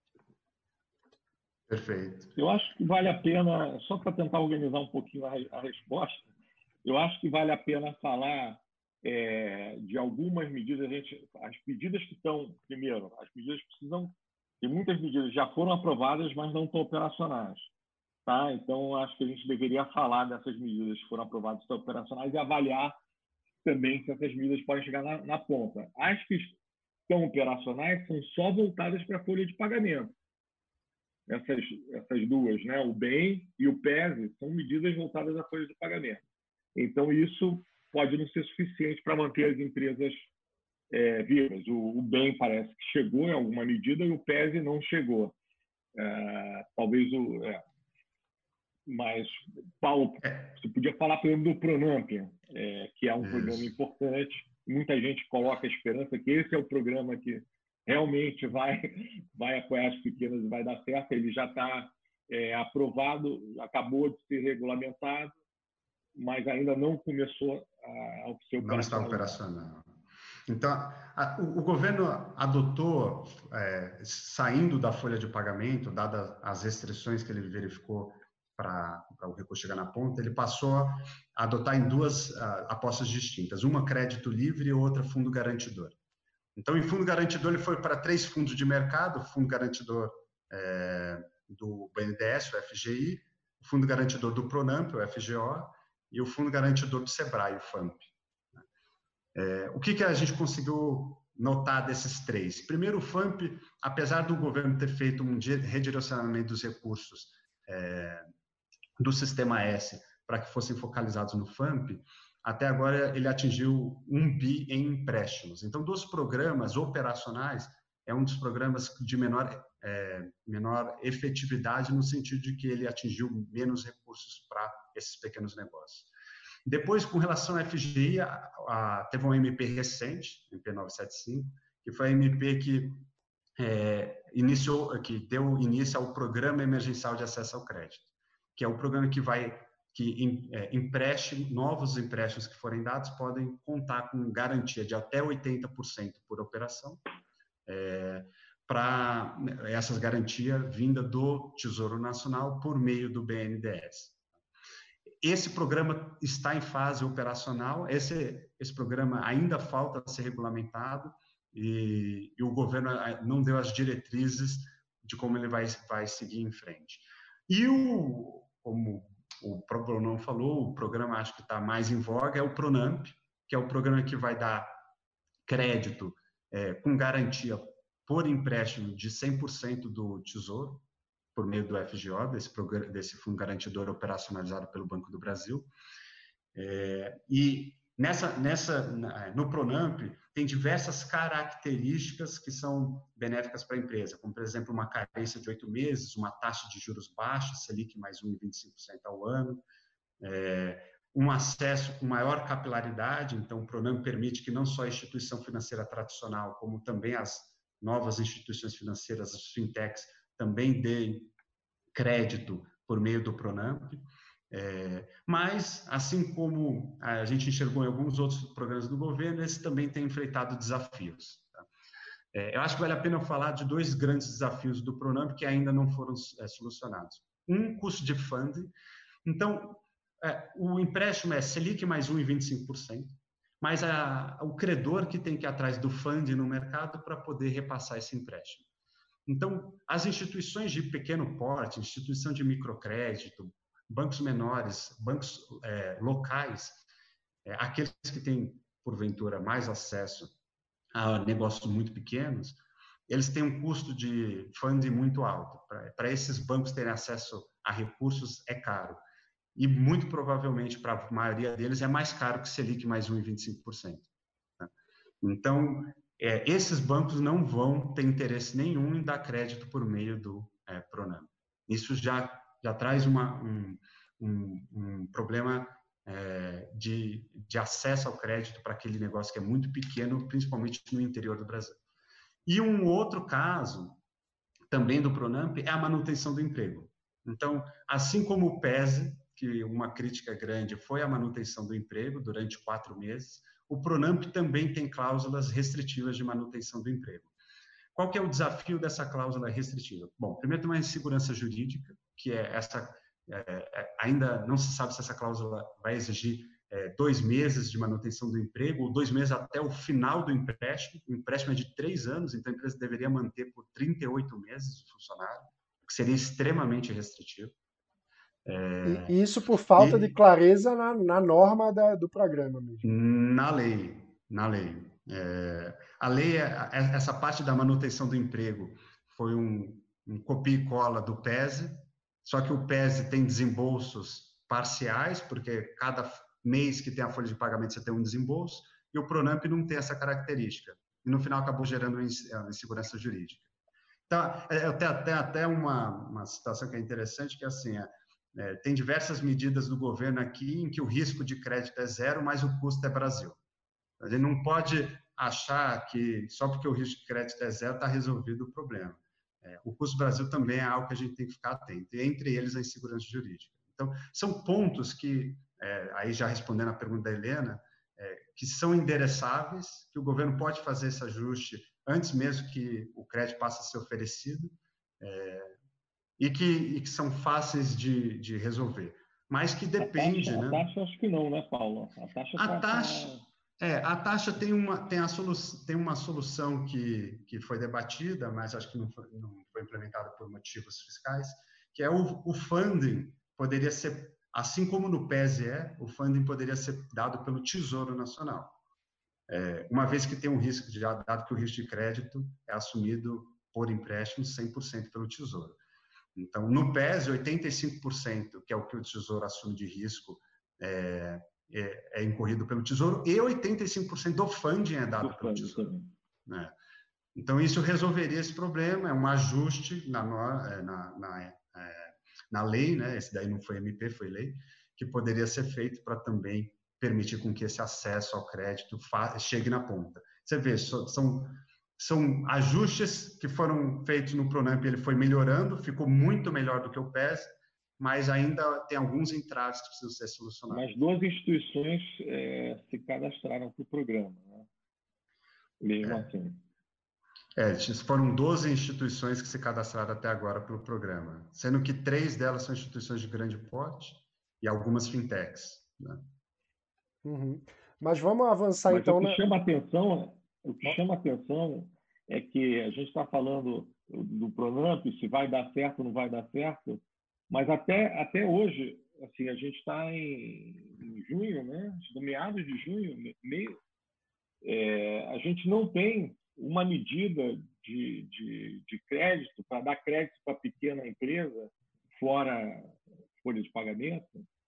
Perfeito. Eu acho que vale a pena, só para tentar organizar um pouquinho a, a resposta, eu acho que vale a pena falar é, de algumas medidas, a gente, as medidas que estão, primeiro, as medidas precisam, e muitas medidas já foram aprovadas, mas não estão operacionais. Tá? Então, acho que a gente deveria falar dessas medidas que foram aprovadas e estão operacionais e avaliar também se essas medidas podem chegar na, na ponta. As que estão operacionais são só voltadas para a folha de pagamento. Essas, essas duas, né? O B E M e o P E S, são medidas voltadas à folha de pagamento. Então, isso pode não ser suficiente para manter as empresas é, vivas. O, o B E M parece que chegou em alguma medida e o P E S não chegou. É, talvez o... É, mas, Paulo, você podia falar, por exemplo, do Pronamp, é, que é um Isso. programa importante. Muita gente coloca a esperança que esse é o programa que realmente vai, vai apoiar as pequenas e vai dar certo. Ele já está é, aprovado, acabou de ser regulamentado, mas ainda não começou a, a ser operacional. Não está operacional. Então, a, o, o governo adotou, é, saindo da folha de pagamento, dadas as restrições que ele verificou para o recurso chegar na ponta, ele passou a adotar em duas uh, apostas distintas, uma crédito livre e outra fundo garantidor. Então, em fundo garantidor, ele foi para três fundos de mercado, o fundo garantidor é, do B N D E S, o F G I, o fundo garantidor do Pronamp, o F G O, e o fundo garantidor do Sebrae, o FAMP. É, o que, que a gente conseguiu notar desses três? Primeiro, o FAMP, apesar do governo ter feito um redirecionamento dos recursos é, do Sistema S para que fossem focalizados no FAMP, até agora ele atingiu um bi em empréstimos. Então, dos programas operacionais, é um dos programas de menor, é, menor efetividade, no sentido de que ele atingiu menos recursos para esses pequenos negócios. Depois, com relação à F G I, a, a, teve uma M P recente, M P novecentos e setenta e cinco, que foi a M P que, é, iniciou, que deu início ao Programa Emergencial de Acesso ao Crédito, que é o programa que vai que é, empréstimo, novos empréstimos que forem dados podem contar com garantia de até oitenta por cento por operação, é, para essas garantias vinda do Tesouro Nacional por meio do B N D E S. Esse programa está em fase operacional, esse, esse programa ainda falta ser regulamentado e, e o governo não deu as diretrizes de como ele vai, vai seguir em frente. E o, como o próprio não falou, o programa acho que está mais em voga é o Pronamp, que é o programa que vai dar crédito é, com garantia por empréstimo de cem por cento do Tesouro, por meio do F G O, desse, desse fundo garantidor operacionalizado pelo Banco do Brasil. É, e nessa, nessa, no Pronamp tem diversas características que são benéficas para a empresa, como, por exemplo, uma carência de oito meses, uma taxa de juros baixa, Selic mais um vírgula vinte e cinco por cento ao ano, é, um acesso com maior capilaridade. Então, o Pronamp permite que não só a instituição financeira tradicional, como também as novas instituições financeiras, as fintechs, também deem crédito por meio do Pronamp. É, mas, assim como a gente enxergou em alguns outros programas do governo, esse também tem enfrentado desafios. Tá? É, eu acho que vale a pena eu falar de dois grandes desafios do Pronamp que ainda não foram é, solucionados. Um, custo de funding. Então, é, o empréstimo é Selic mais um vírgula vinte e cinco por cento, mas a, o credor que tem que ir atrás do funding no mercado para poder repassar esse empréstimo. Então, as instituições de pequeno porte, instituição de microcrédito, bancos menores, bancos é, locais, é, aqueles que têm, porventura, mais acesso a negócios muito pequenos, eles têm um custo de funding muito alto. Para esses bancos terem acesso a recursos é caro. E, muito provavelmente, para a maioria deles, é mais caro que Selic mais um vírgula vinte e cinco por cento. Tá? Então, É, esses bancos não vão ter interesse nenhum em dar crédito por meio do é, Pronamp. Isso já, já traz uma, um, um, um problema é, de, de acesso ao crédito para aquele negócio que é muito pequeno, principalmente no interior do Brasil. E um outro caso, também do Pronamp, é a manutenção do emprego. Então, assim como o P E S, que uma crítica grande foi a manutenção do emprego durante quatro meses, o Pronamp também tem cláusulas restritivas de manutenção do emprego. Qual que é o desafio dessa cláusula restritiva? Bom, primeiro tem uma insegurança jurídica, que é essa, é, ainda não se sabe se essa cláusula vai exigir é, dois meses de manutenção do emprego, ou dois meses até o final do empréstimo. O empréstimo é de três anos, então a empresa deveria manter por trinta e oito meses o funcionário, o que seria extremamente restritivo. É... E isso por falta de clareza na, na norma da, do programa mesmo. Na lei, na lei. É, a lei, essa parte da manutenção do emprego foi um, um copia e cola do PESE, só que o PESE tem desembolsos parciais, porque cada mês que tem a folha de pagamento você tem um desembolso, e o PRONAMP não tem essa característica. E no final acabou gerando insegurança jurídica. Então, tem até, até uma, uma situação que é interessante, que é assim, é, é, tem diversas medidas do governo aqui em que o risco de crédito é zero, mas o custo é Brasil. A gente não pode achar que só porque o risco de crédito é zero está resolvido o problema. É, o custo Brasil também é algo que a gente tem que ficar atento, e entre eles a insegurança jurídica. Então, são pontos que, é, aí já respondendo a pergunta da Helena, é, que são endereçáveis, que o governo pode fazer esse ajuste antes mesmo que o crédito passe a ser oferecido, é, e, que, e que são fáceis de, de resolver. Mas que depende... A taxa, né? a taxa acho que não, né, Paulo? A taxa... A tá, taxa... tá... É, a taxa tem uma, tem a solu, tem uma solução que, que foi debatida, mas acho que não foi, não foi implementada por motivos fiscais, que é o, o funding poderia ser, assim como no PESE é, o funding poderia ser dado pelo Tesouro Nacional. É, uma vez que tem um risco, de, dado que o risco de crédito é assumido por empréstimo cem por cento pelo Tesouro. Então, no PESE, oitenta e cinco por cento, que é o que o Tesouro assume de risco, é, É, é incorrido pelo Tesouro, e oitenta e cinco por cento do funding é dado do pelo Tesouro. Né? Então, isso resolveria esse problema, é um ajuste na, na, na, na lei, né? Esse daí não foi M P, foi lei, que poderia ser feito para também permitir com que esse acesso ao crédito chegue na ponta. Você vê, são, são ajustes que foram feitos no PRONAMP, ele foi melhorando, ficou muito melhor do que o PESE, mas ainda tem alguns entraves que precisam ser solucionados. Mas duas instituições é, se cadastraram para o programa, né? Mesmo é. assim. É, foram doze instituições que se cadastraram até agora para o programa, sendo que três delas são instituições de grande porte e algumas fintechs. Né? Uhum. Mas vamos avançar Mas então... o que na... chama atenção, o que chama atenção é que a gente está falando do PRONAMP, se vai dar certo ou não vai dar certo, mas até, até hoje, assim, a gente está em, em junho, né? No meados de junho, meio, é, a gente não tem uma medida de, de, de crédito para dar crédito para pequena empresa, fora folha de pagamento,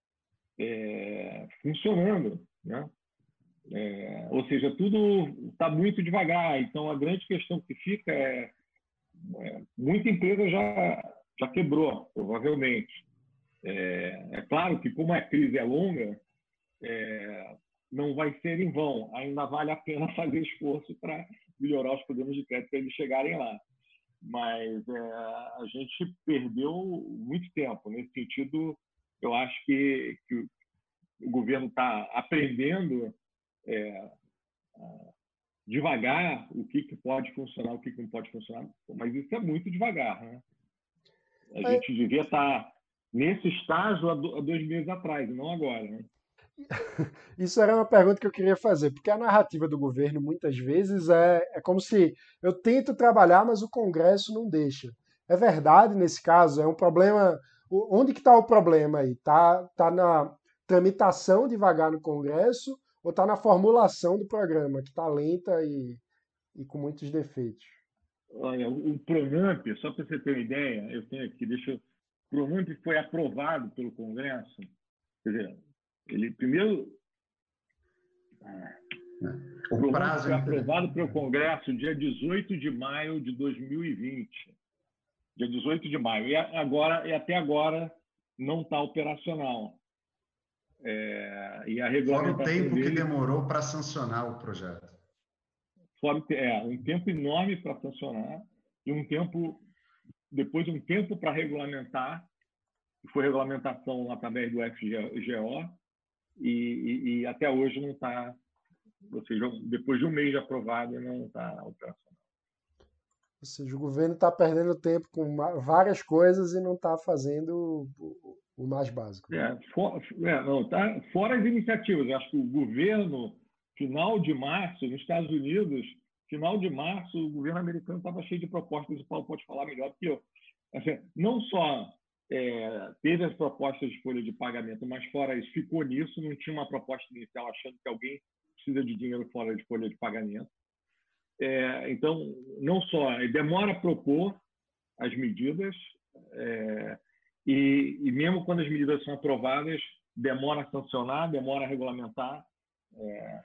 é, funcionando, né? É, ou seja, tudo está muito devagar. Então, a grande questão que fica é, é muita empresa já, já quebrou, provavelmente. É, é claro que, como a crise é longa, é, não vai ser em vão. Ainda vale a pena fazer esforço para melhorar os programas de crédito para eles chegarem lá. Mas é, a gente perdeu muito tempo. Nesse sentido, eu acho que, que o governo está aprendendo é, devagar o que, que pode funcionar, o que, que não pode funcionar. Mas isso é muito devagar, né? A é... gente devia estar nesse estágio há dois meses atrás, e não agora, né? Isso era uma pergunta que eu queria fazer, porque a narrativa do governo muitas vezes é, é como se eu tento trabalhar, mas o Congresso não deixa. É verdade nesse caso? É um problema... Onde que está o problema aí? Está tá na tramitação devagar no Congresso ou está na formulação do programa, que está lenta e, e com muitos defeitos? Olha, o PRONAMP, só para você ter uma ideia, eu tenho aqui, deixa eu... O PRONAMP foi aprovado pelo Congresso, quer dizer, ele primeiro... O, o prazo foi aprovado pelo Congresso dia dezoito de maio de dois mil e vinte. Dia dezoito de maio. E, agora, e até agora não está operacional. É, e a regulamentação Fora o tempo dele, que demorou para sancionar o projeto. Fora, é, um tempo enorme para sancionar e um tempo, depois um tempo para regulamentar, que foi regulamentação através do F G O, e, e, e até hoje não está, ou seja, depois de um mês de aprovado, não está operacional. Ou seja, o governo está perdendo tempo com várias coisas e não está fazendo o mais básico. É, for, é, não, tá, fora as iniciativas, eu acho que o governo, final de março, nos Estados Unidos, final de março, o governo americano estava cheio de propostas, o Paulo pode falar melhor do que eu. Assim, não só é, teve as propostas de folha de pagamento, mas fora isso, ficou nisso, não tinha uma proposta inicial achando que alguém precisa de dinheiro fora de folha de pagamento. É, então, não só demora a propor as medidas, é, e, e mesmo quando as medidas são aprovadas, demora a sancionar, demora a regulamentar. É...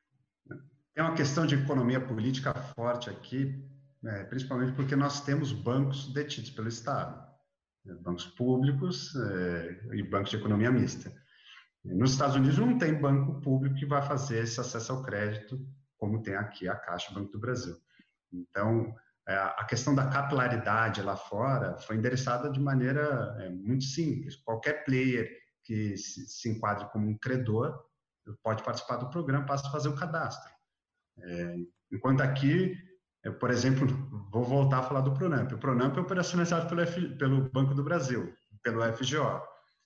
Tem uma questão de economia política forte aqui, né, principalmente porque nós temos bancos detidos pelo Estado, né, bancos públicos é, e bancos de economia mista. Nos Estados Unidos não tem banco público que vai fazer esse acesso ao crédito, como tem aqui a Caixa, Banco do Brasil. Então, a questão da capilaridade lá fora foi endereçada de maneira é, muito simples. Qualquer player que se, se enquadre como um credor pode participar do programa, basta fazer o cadastro. É, enquanto aqui, eu, por exemplo, vou voltar a falar do Pronamp. O Pronamp é operacionalizado pelo, F, pelo Banco do Brasil, pelo F G O.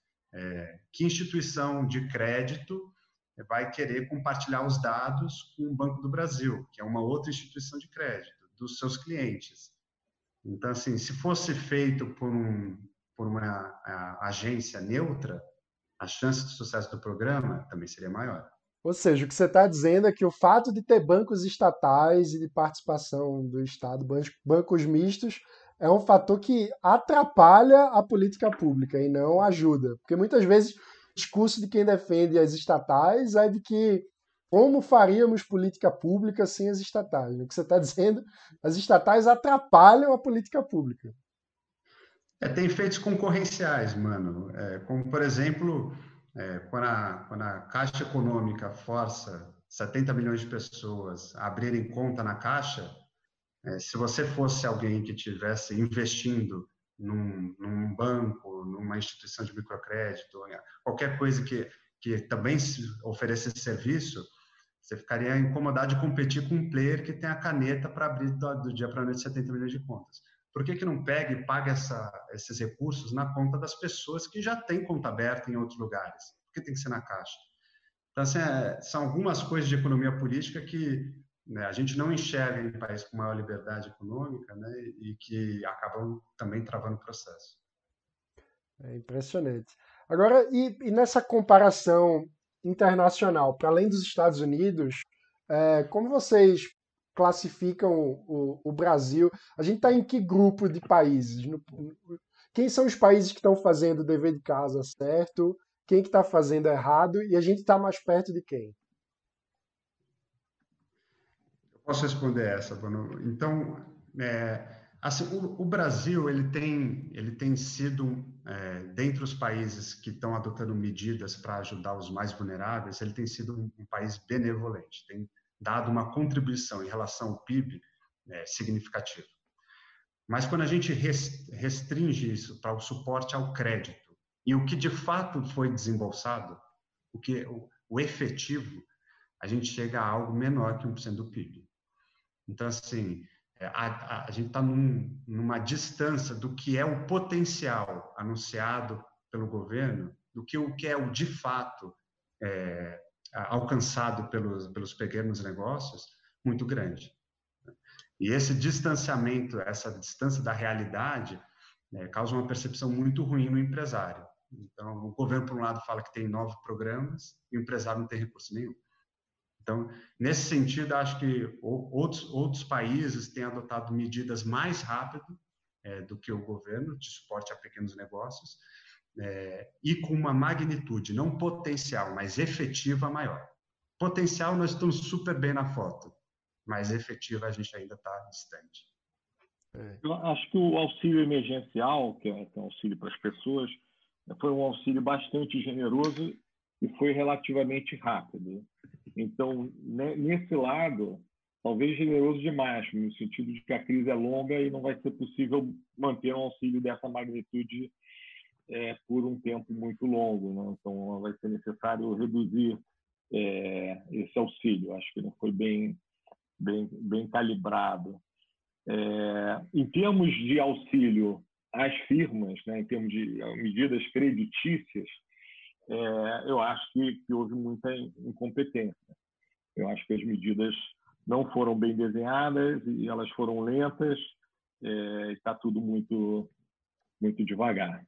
É, que instituição de crédito vai querer compartilhar os dados com o Banco do Brasil, que é uma outra instituição de crédito, dos seus clientes? Então, assim, se fosse feito por, um, por uma a, agência neutra, a chance de sucesso do programa também seria maior. Ou seja, o que você está dizendo é que o fato de ter bancos estatais e de participação do Estado, bancos mistos, é um fator que atrapalha a política pública e não ajuda. Porque muitas vezes o discurso de quem defende as estatais é de que como faríamos política pública sem as estatais? O que você está dizendo, as estatais atrapalham a política pública. É, tem efeitos concorrenciais, mano. É, como, por exemplo, é, quando, a, quando a Caixa Econômica força setenta milhões de pessoas a abrirem conta na Caixa, é, se você fosse alguém que estivesse investindo num, num banco, numa instituição de microcrédito, qualquer coisa que, que também oferecesse serviço, você ficaria incomodado de competir com um player que tem a caneta para abrir do, do dia para a noite setenta milhões de contas. Por que que não pega e paga essa, esses recursos na conta das pessoas que já têm conta aberta em outros lugares? Por que tem que ser na Caixa? Então, assim, é, são algumas coisas de economia política que, né, a gente não enxerga em países com maior liberdade econômica, né, e que acabam também travando o processo. É impressionante. Agora, e, e nessa comparação internacional, para além dos Estados Unidos, é, como vocês classificam o, o Brasil? A gente está em que grupo de países? No, quem são os países que estão fazendo o dever de casa certo? Quem que está fazendo errado? E a gente está mais perto de quem? Eu posso responder essa, Bruno. Então, é, assim, o, o Brasil ele tem ele tem sido é, dentre os países que estão adotando medidas para ajudar os mais vulneráveis, ele tem sido um, um país benevolente, tem dado uma contribuição em relação ao P I B é, significativa. Mas quando a gente restringe isso para o suporte ao crédito e o que de fato foi desembolsado, o que o, o efetivo, a gente chega a algo menor que um por cento do P I B. Então, assim, a, a, a gente está num, numa distância do que é o potencial anunciado pelo governo, do que o que é o de fato é, alcançado pelos, pelos pequenos negócios, muito grande. E esse distanciamento, essa distância da realidade, né, causa uma percepção muito ruim no empresário. Então, o governo, por um lado, fala que tem nove programas e o empresário não tem recurso nenhum. Então, nesse sentido, acho que outros, outros países têm adotado medidas mais rápido é, do que o governo, de suporte a pequenos negócios, é, e com uma magnitude, não potencial, mas efetiva maior. Potencial, nós estamos super bem na foto, mas efetiva a gente ainda está distante. Eu acho que o auxílio emergencial, que é, que é um auxílio para as pessoas, foi um auxílio bastante generoso e foi relativamente rápido. Então, nesse lado, talvez generoso demais, no sentido de que a crise é longa e não vai ser possível manter um auxílio dessa magnitude é, por um tempo muito longo, né? Então, vai ser necessário reduzir é, esse auxílio. Acho que não foi bem, bem, bem calibrado. É, em termos de auxílio às firmas, né, em termos de medidas creditícias, é, eu acho que, que houve muita incompetência. Eu acho que as medidas não foram bem desenhadas e elas foram lentas, é, está tudo muito, muito devagar.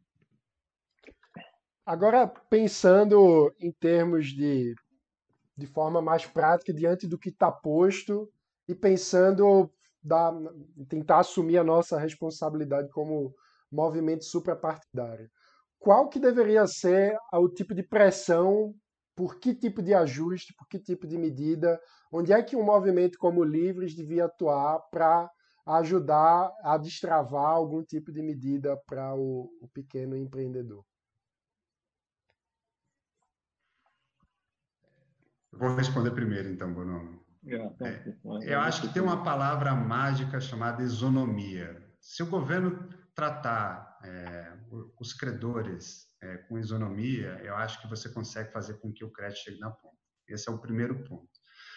Agora, pensando em termos de, de forma mais prática, diante do que está posto, e pensando da, tentar assumir a nossa responsabilidade como movimento suprapartidário, qual que deveria ser o tipo de pressão, por que tipo de ajuste, por que tipo de medida, onde é que um movimento como o Livres devia atuar para ajudar a destravar algum tipo de medida para o, o pequeno empreendedor? Vou responder primeiro, então, Bonomo. É, então, É, é, eu acho que tem uma palavra mágica chamada isonomia. Se o governo tratar é, os credores é, com isonomia, eu acho que você consegue fazer com que o crédito chegue na ponta. Esse é o primeiro ponto.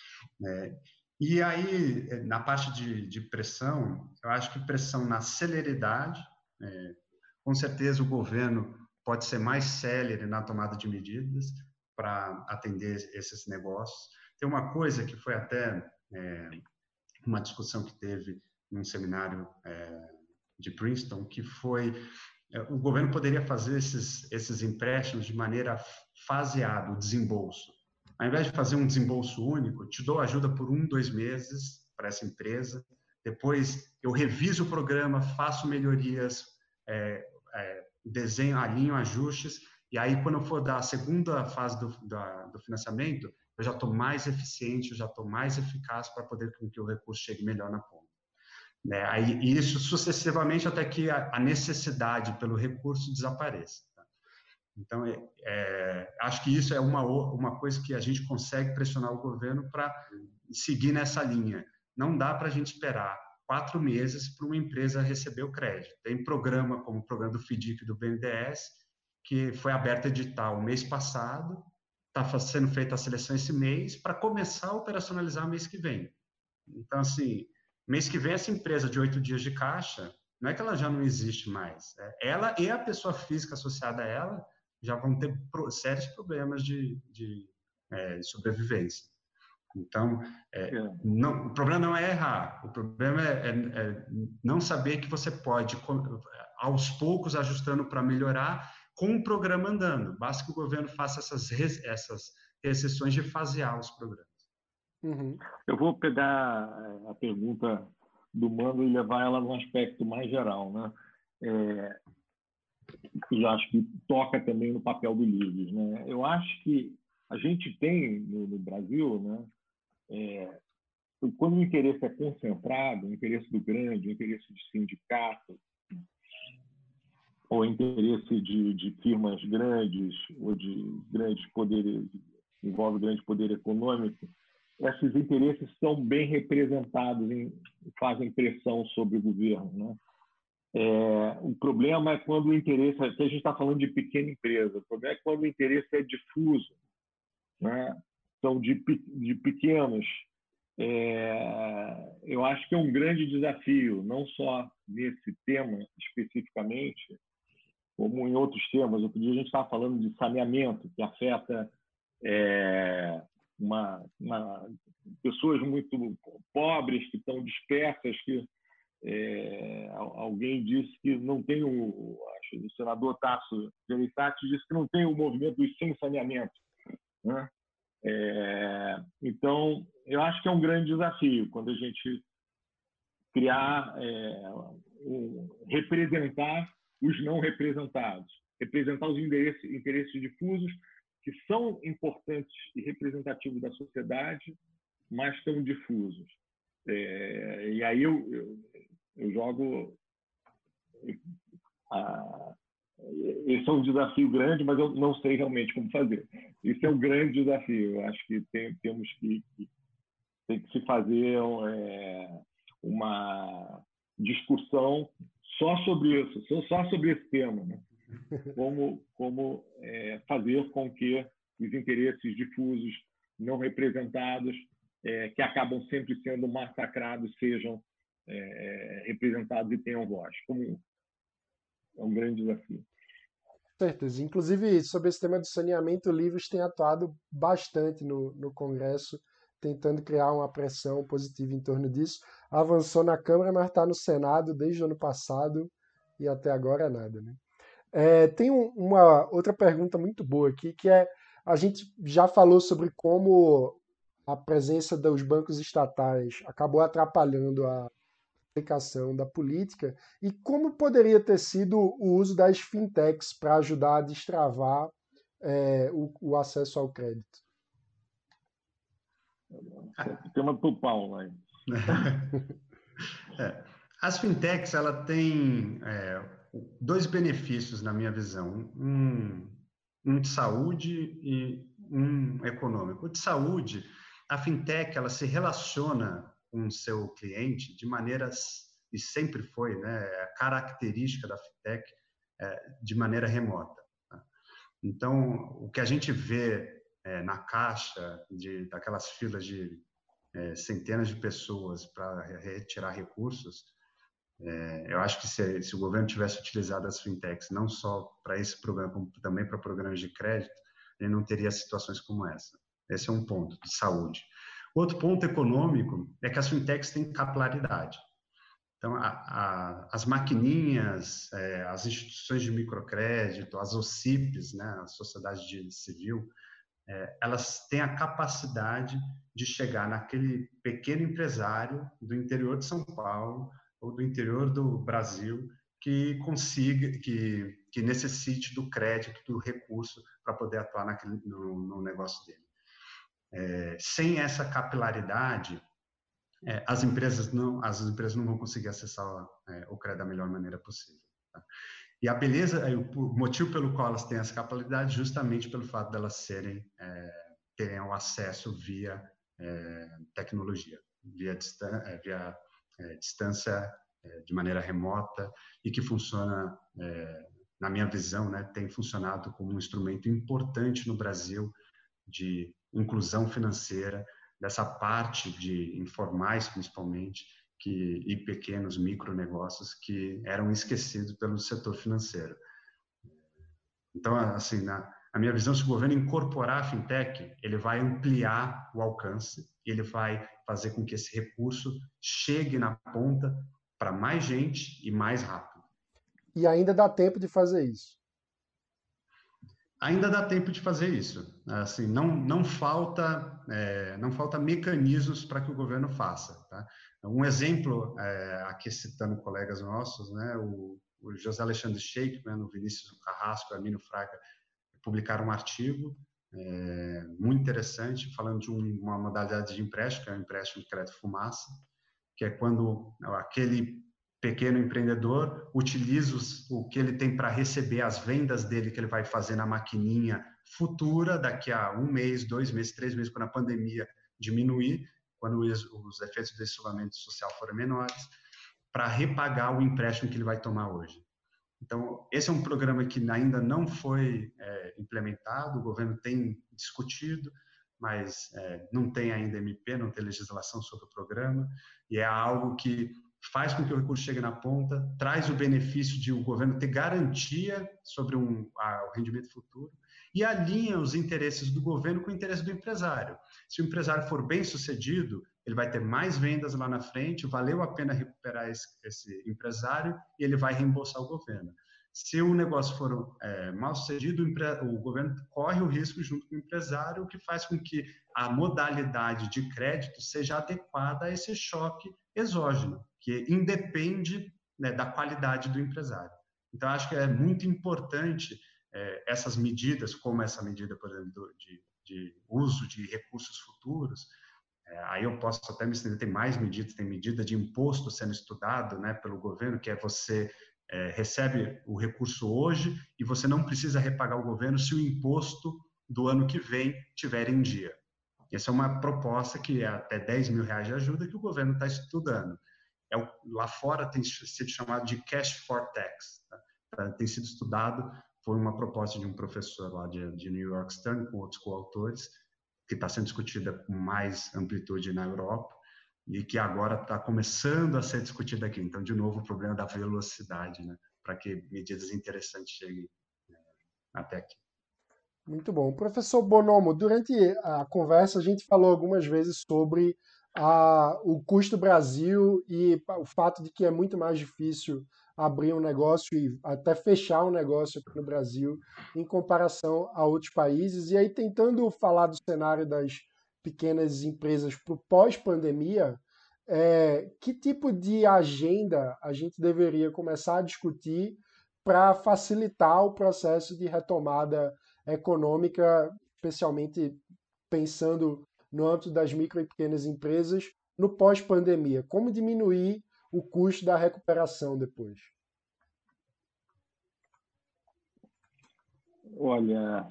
É, e aí, na parte de, de pressão, eu acho que pressão na celeridade, é, com certeza o governo pode ser mais célere na tomada de medidas para atender esses negócios. Tem uma coisa que foi até é, uma discussão que teve num seminário é, de Princeton, que foi é, o governo poderia fazer esses, esses empréstimos de maneira faseada, o desembolso. Ao invés de fazer um desembolso único, te dou ajuda por um, dois meses para essa empresa, depois eu reviso o programa, faço melhorias, é, é, desenho, alinho ajustes, e aí quando eu for dar a segunda fase do, da, do financiamento, eu já estou mais eficiente, eu já estou mais eficaz para poder que o recurso chegue melhor na ponta. É, aí, e isso sucessivamente até que a, a necessidade pelo recurso desapareça. Tá? Então, é, é, acho que isso é uma, uma coisa que a gente consegue pressionar o governo para seguir nessa linha. Não dá para a gente esperar quatro meses para uma empresa receber o crédito. Tem programa como o programa do FDIC e do B N D E S, que foi aberto edital o mês passado, está sendo feita a seleção esse mês, para começar a operacionalizar mês que vem. Então, assim, mês que vem essa empresa de oito dias de caixa, não é que ela já não existe mais. Ela e a pessoa física associada a ela já vão ter sérios problemas de, de, é, de sobrevivência. Então, é, é. Não, o problema não é errar, o problema é, é, é não saber que você pode, aos poucos, ajustando para melhorar, com o programa andando. Basta que o governo faça essas, essas restrições de fasear os programas. Uhum. Eu vou pegar a pergunta do Mano e levar ela num aspecto mais geral, né? É, eu acho que toca também no papel do Livres, né? Eu acho que a gente tem no, no Brasil, né? É, quando o interesse é concentrado, o interesse do grande, o interesse de sindicato, ou interesse de, de firmas grandes, ou de grandes poderes, envolve grande poder econômico, esses interesses são bem representados e fazem pressão sobre o governo, né? É, o problema é quando o interesse, aqui a gente está falando de pequena empresa, o problema é quando o interesse é difuso, né? São de, de pequenos. É, eu acho que é um grande desafio, não só nesse tema especificamente, como em outros temas. Outro dia a gente estava falando de saneamento, que afeta é, uma, uma, pessoas muito pobres, que estão dispersas, que é, alguém disse que não tem o, acho, o senador Tasso Gereissati disse que não tem o movimento dos sem saneamento, né? É, então, eu acho que é um grande desafio quando a gente criar, é, um, representar os não representados, representar os interesses, interesses difusos que são importantes e representativos da sociedade, mas estão difusos. É, e aí eu, eu, eu jogo... A, esse é um desafio grande, mas eu não sei realmente como fazer. Isso é um grande desafio. Eu acho que tem, temos que, que, tem que se fazer é, uma discussão só sobre isso, só sobre esse tema, né? Como, como é, fazer com que os interesses difusos, não representados, é, que acabam sempre sendo massacrados, sejam é, representados e tenham voz. Como é um grande desafio. Certeza. Inclusive, sobre esse tema do saneamento, o Livres tem atuado bastante no, no Congresso, tentando criar uma pressão positiva em torno disso. Avançou na Câmara, mas está no Senado desde o ano passado e até agora nada, né? É, tem um- uma outra pergunta muito boa aqui, que é, a gente já falou sobre como a presença dos bancos estatais acabou atrapalhando a aplicação da política e como poderia ter sido o uso das fintechs para ajudar a destravar é, o, o acesso ao crédito. Tema para o Paulo, né? É. As fintechs, ela tem é, dois benefícios na minha visão, um, um de saúde e um econômico. O de saúde, a fintech, ela se relaciona com o seu cliente de maneiras, e sempre foi, né, a característica da fintech, é, de maneira remota. Tá? Então, o que a gente vê é, na caixa, de, daquelas filas de é, centenas de pessoas para retirar recursos, é, eu acho que se, se o governo tivesse utilizado as fintechs não só para esse programa, como também para programas de crédito, ele não teria situações como essa. Esse é um ponto de saúde. Outro ponto econômico é que as fintechs têm capilaridade. Então, a, a, as maquininhas, é, as instituições de microcrédito, as O C I Ps, né, a Sociedade de Civil, é, elas têm a capacidade de chegar naquele pequeno empresário do interior de São Paulo ou do interior do Brasil que consiga, que, que necessite do crédito, do recurso para poder atuar naquele, no, no negócio dele. É, sem essa capilaridade, é, as empresas não, as empresas não vão conseguir acessar é, o crédito da melhor maneira possível. Tá? E a beleza, o motivo pelo qual elas têm essa capilaridade, justamente pelo fato de elas serem, é, terem o acesso via é, tecnologia, via, distan é, via é, distância, é, de maneira remota, e que funciona, é, na minha visão, né, tem funcionado como um instrumento importante no Brasil de inclusão financeira, dessa parte de informais, principalmente, que, e pequenos micronegócios que eram esquecidos pelo setor financeiro. Então, assim, na a minha visão, se o governo incorporar a fintech, ele vai ampliar o alcance, ele vai fazer com que esse recurso chegue na ponta para mais gente e mais rápido. E ainda dá tempo de fazer isso. Ainda dá tempo de fazer isso. Assim, não, não falta, é, não falta mecanismos para que o governo faça. Tá? Um exemplo, é, aqui citando colegas nossos, né, o, o José Alexandre Sheikman, o Vinícius Carrasco, o Armínio Fraga, publicaram um artigo é, muito interessante, falando de um, uma modalidade de empréstimo, que é o empréstimo de crédito fumaça, que é quando aquele pequeno empreendedor utiliza os, o que ele tem para receber as vendas dele, que ele vai fazer na maquininha futura, daqui a um mês, dois meses, três meses, quando a pandemia diminuir, quando os, os efeitos do isolamento social forem menores, para repagar o empréstimo que ele vai tomar hoje. Então, esse é um programa que ainda não foi é, implementado, o governo tem discutido, mas é, não tem ainda M P, não tem legislação sobre o programa, e é algo que faz com que o recurso chegue na ponta, traz o benefício de o governo ter garantia sobre um, a, o rendimento futuro e alinha os interesses do governo com o interesse do empresário. Se o empresário for bem sucedido, ele vai ter mais vendas lá na frente, valeu a pena recuperar esse, esse empresário e ele vai reembolsar o governo. Se o negócio for é, mal sucedido, o, o governo corre o risco junto com o empresário, o que faz com que a modalidade de crédito seja adequada a esse choque exógeno, que independe, né, da qualidade do empresário. Então, acho que é muito importante é, essas medidas, como essa medida, por exemplo, de, de uso de recursos futuros. É, aí eu posso até me estender, tem mais medidas, tem medida de imposto sendo estudado, né, pelo governo, que é você é, recebe o recurso hoje e você não precisa repagar o governo se o imposto do ano que vem tiver em dia. Essa é uma proposta que é até dez mil reais de ajuda que o governo está estudando. É, lá fora tem sido chamado de cash for tax. Tá? Tem sido estudado, foi uma proposta de um professor lá de, de New York Stern, com outros coautores, que está sendo discutida com mais amplitude na Europa e que agora está começando a ser discutida aqui. Então, de novo, o problema da velocidade, né? para que medidas interessantes cheguem até aqui. Muito bom. Professor Bonomo, durante a conversa a gente falou algumas vezes sobre a, o custo do Brasil e o fato de que é muito mais difícil abrir um negócio e até fechar um negócio aqui no Brasil em comparação a outros países. E aí, tentando falar do cenário das pequenas empresas para o pós-pandemia, é, que tipo de agenda a gente deveria começar a discutir para facilitar o processo de retomada econômica, especialmente pensando no âmbito das micro e pequenas empresas, no pós-pandemia? Como diminuir o custo da recuperação depois? Olha,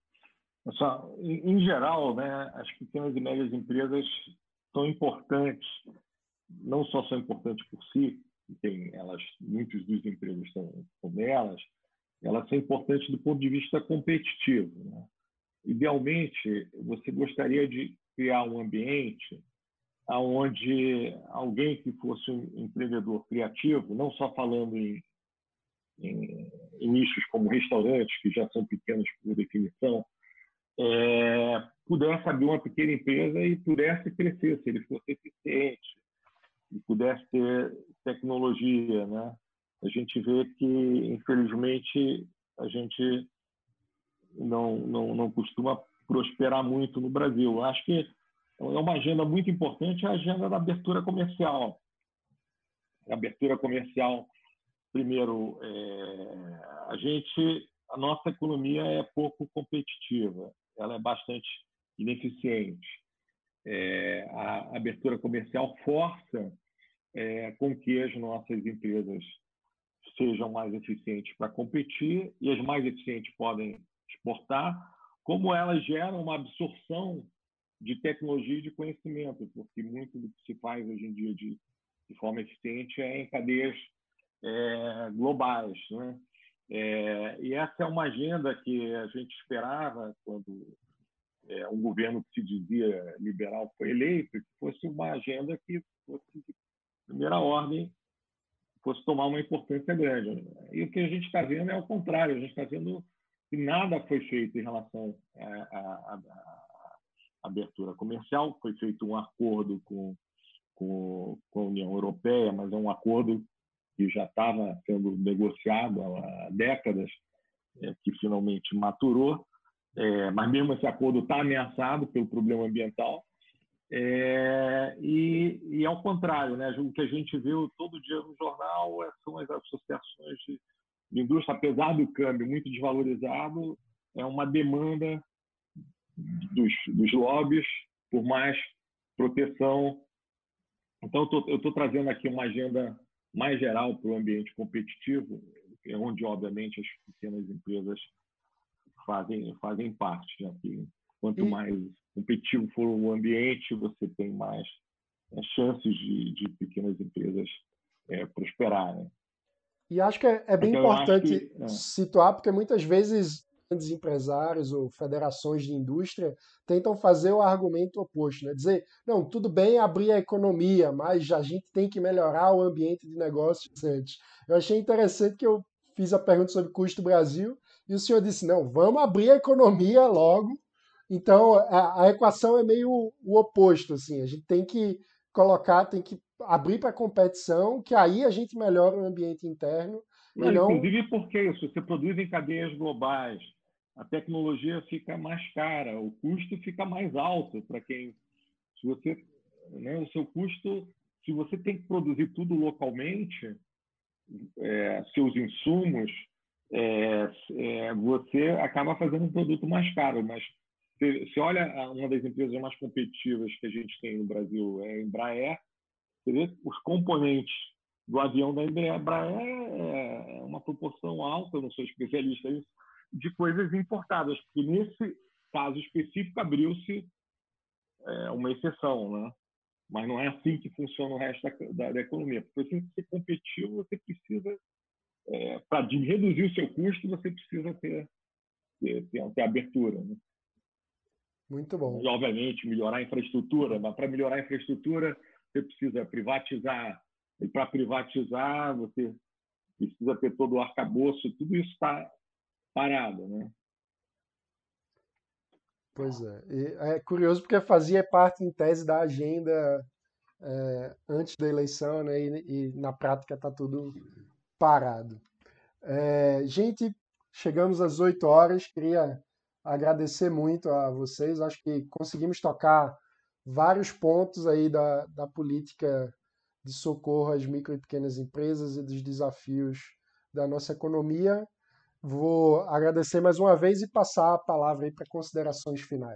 só, em, em geral, né, as pequenas e médias empresas são importantes, não só são importantes por si, tem elas, muitos dos empregos são, são delas, elas são importantes do ponto de vista competitivo, né? Idealmente, você gostaria de criar um ambiente onde alguém que fosse um empreendedor criativo, não só falando em, em, em nichos como restaurantes, que já são pequenos por definição, é, pudesse abrir uma pequena empresa e pudesse crescer, se ele fosse eficiente, e pudesse ter tecnologia, né? A gente vê que, infelizmente, a gente não, não, não costuma prosperar muito no Brasil. Acho que é uma agenda muito importante, a agenda da abertura comercial. A abertura comercial, primeiro, é, a gente, a nossa economia é pouco competitiva, ela é bastante ineficiente. É, a abertura comercial força é, com que as nossas empresas sejam mais eficientes para competir, e as mais eficientes podem exportar, como elas geram uma absorção de tecnologia e de conhecimento, porque muito do que se faz hoje em dia de, de forma eficiente é em cadeias é, globais, né? É, e essa é uma agenda que a gente esperava quando é, um governo que se dizia liberal foi eleito, que fosse uma agenda que fosse de primeira ordem, fosse tomar uma importância grande. E o que a gente está vendo é o contrário, a gente está vendo que nada foi feito em relação à abertura comercial, foi feito um acordo com, com, com a União Europeia, mas é um acordo que já estava sendo negociado há décadas, é, que finalmente maturou, é, mas mesmo esse acordo está ameaçado pelo problema ambiental. É, e, e ao contrário, né? O que a gente viu todo dia no jornal são as associações de, de indústria, apesar do câmbio muito desvalorizado, é uma demanda dos, dos lobbies por mais proteção. Então, eu estou trazendo aqui uma agenda mais geral para o ambiente competitivo, onde, obviamente, as pequenas empresas fazem, fazem parte, né? Que quanto mais competitivo for o ambiente, você tem mais é, chances de, de pequenas empresas é, prosperarem. E acho que é, é bem então, importante que, é. situar, porque muitas vezes grandes empresários ou federações de indústria tentam fazer o argumento oposto, né? Dizer, não, tudo bem abrir a economia, mas a gente tem que melhorar o ambiente de negócios antes. Eu achei interessante que eu fiz a pergunta sobre custo do Brasil e o senhor disse, não, vamos abrir a economia logo. Então, a, a equação é meio o oposto, assim. A gente tem que colocar, tem que abrir para a competição, que aí a gente melhora o ambiente interno. Não, e não... Inclusive porque isso, você produz em cadeias globais, a tecnologia fica mais cara, o custo fica mais alto para quem... Se você, né, o seu custo, se você tem que produzir tudo localmente, é, seus insumos, é, é, você acaba fazendo um produto mais caro, mas se olha uma das empresas mais competitivas que a gente tem no Brasil, é a Embraer, você vê os componentes do avião da Embraer é uma proporção alta, eu não sou especialista nisso, de coisas importadas, porque nesse caso específico abriu-se é, uma exceção, né? Mas não é assim que funciona o resto da, da, da economia. Porque se você ser competitivo, você precisa, é, para reduzir o seu custo, você precisa ter, ter, ter, ter abertura, né? Muito bom. E, obviamente, melhorar a infraestrutura, mas para melhorar a infraestrutura, você precisa privatizar. E para privatizar, você precisa ter todo o arcabouço, tudo isso está parado, né? Pois é. E é curioso porque fazia parte, em tese, da agenda é, antes da eleição, né? E, e na prática está tudo parado. É, gente, chegamos às oito horas. Queria agradecer muito a vocês. Acho que conseguimos tocar vários pontos aí da, da política de socorro às micro e pequenas empresas e dos desafios da nossa economia. Vou agradecer mais uma vez e passar a palavra aí para considerações finais.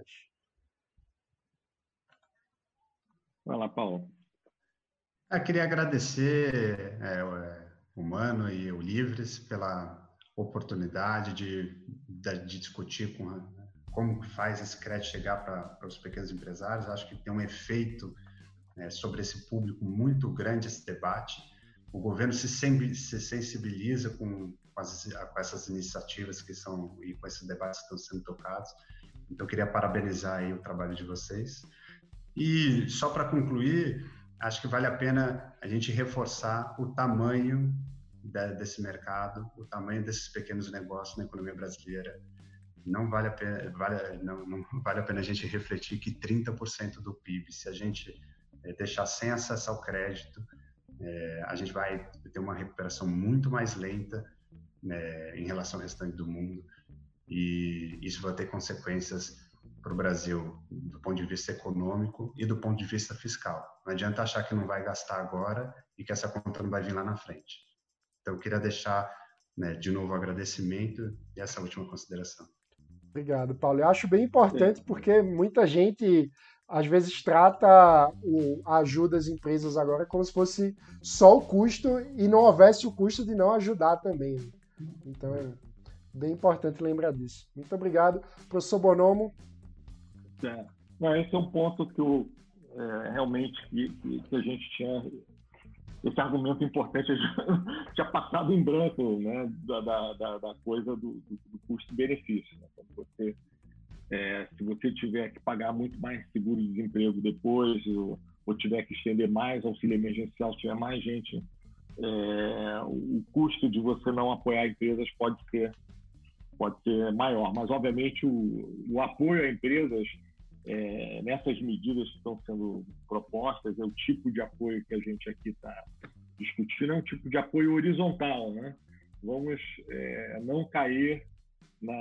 Vai lá, Paulo. Eu queria agradecer é, o Mano e o Livres pela oportunidade de, de, de discutir com a, como faz esse crédito chegar para os pequenos empresários. Acho que tem um efeito é, sobre esse público muito grande esse debate. O governo se, se sensibiliza com, com, as, com essas iniciativas que são e com esses debates que estão sendo tocados. Então, eu queria parabenizar aí o trabalho de vocês. E só para concluir, acho que vale a pena a gente reforçar o tamanho da, desse mercado, o tamanho desses pequenos negócios na economia brasileira. Não vale a pena, vale, não, não vale a pena a gente refletir que trinta por cento do P I B, se a gente é, deixar sem acesso ao crédito, é, a gente vai ter uma recuperação muito mais lenta, né, em relação ao restante do mundo, e isso vai ter consequências para o Brasil do ponto de vista econômico e do ponto de vista fiscal. Não adianta achar que não vai gastar agora e que essa conta não vai vir lá na frente. Então, eu queria deixar, né, de novo o agradecimento e essa última consideração. Obrigado, Paulo. Eu acho bem importante porque muita gente às vezes trata o, a ajuda às empresas agora como se fosse só o custo e não houvesse o custo de não ajudar também. Então é bem importante lembrar disso. Muito obrigado. Professor Bonomo. É. Não, esse é um ponto que eu, é, realmente que, que a gente tinha, esse argumento importante tinha passado em branco, né, da, da, da coisa do, do, do custo-benefício. Né? Então, você, é, se você tiver que pagar muito mais seguro de desemprego depois, ou, ou tiver que estender mais auxílio emergencial, se tiver mais gente, é, o custo de você não apoiar empresas pode ser, pode ser maior. Mas, obviamente, o, o apoio a empresas, É, nessas medidas que estão sendo propostas, é o tipo de apoio que a gente aqui está discutindo, é um tipo de apoio horizontal, né? Vamos é, não cair na...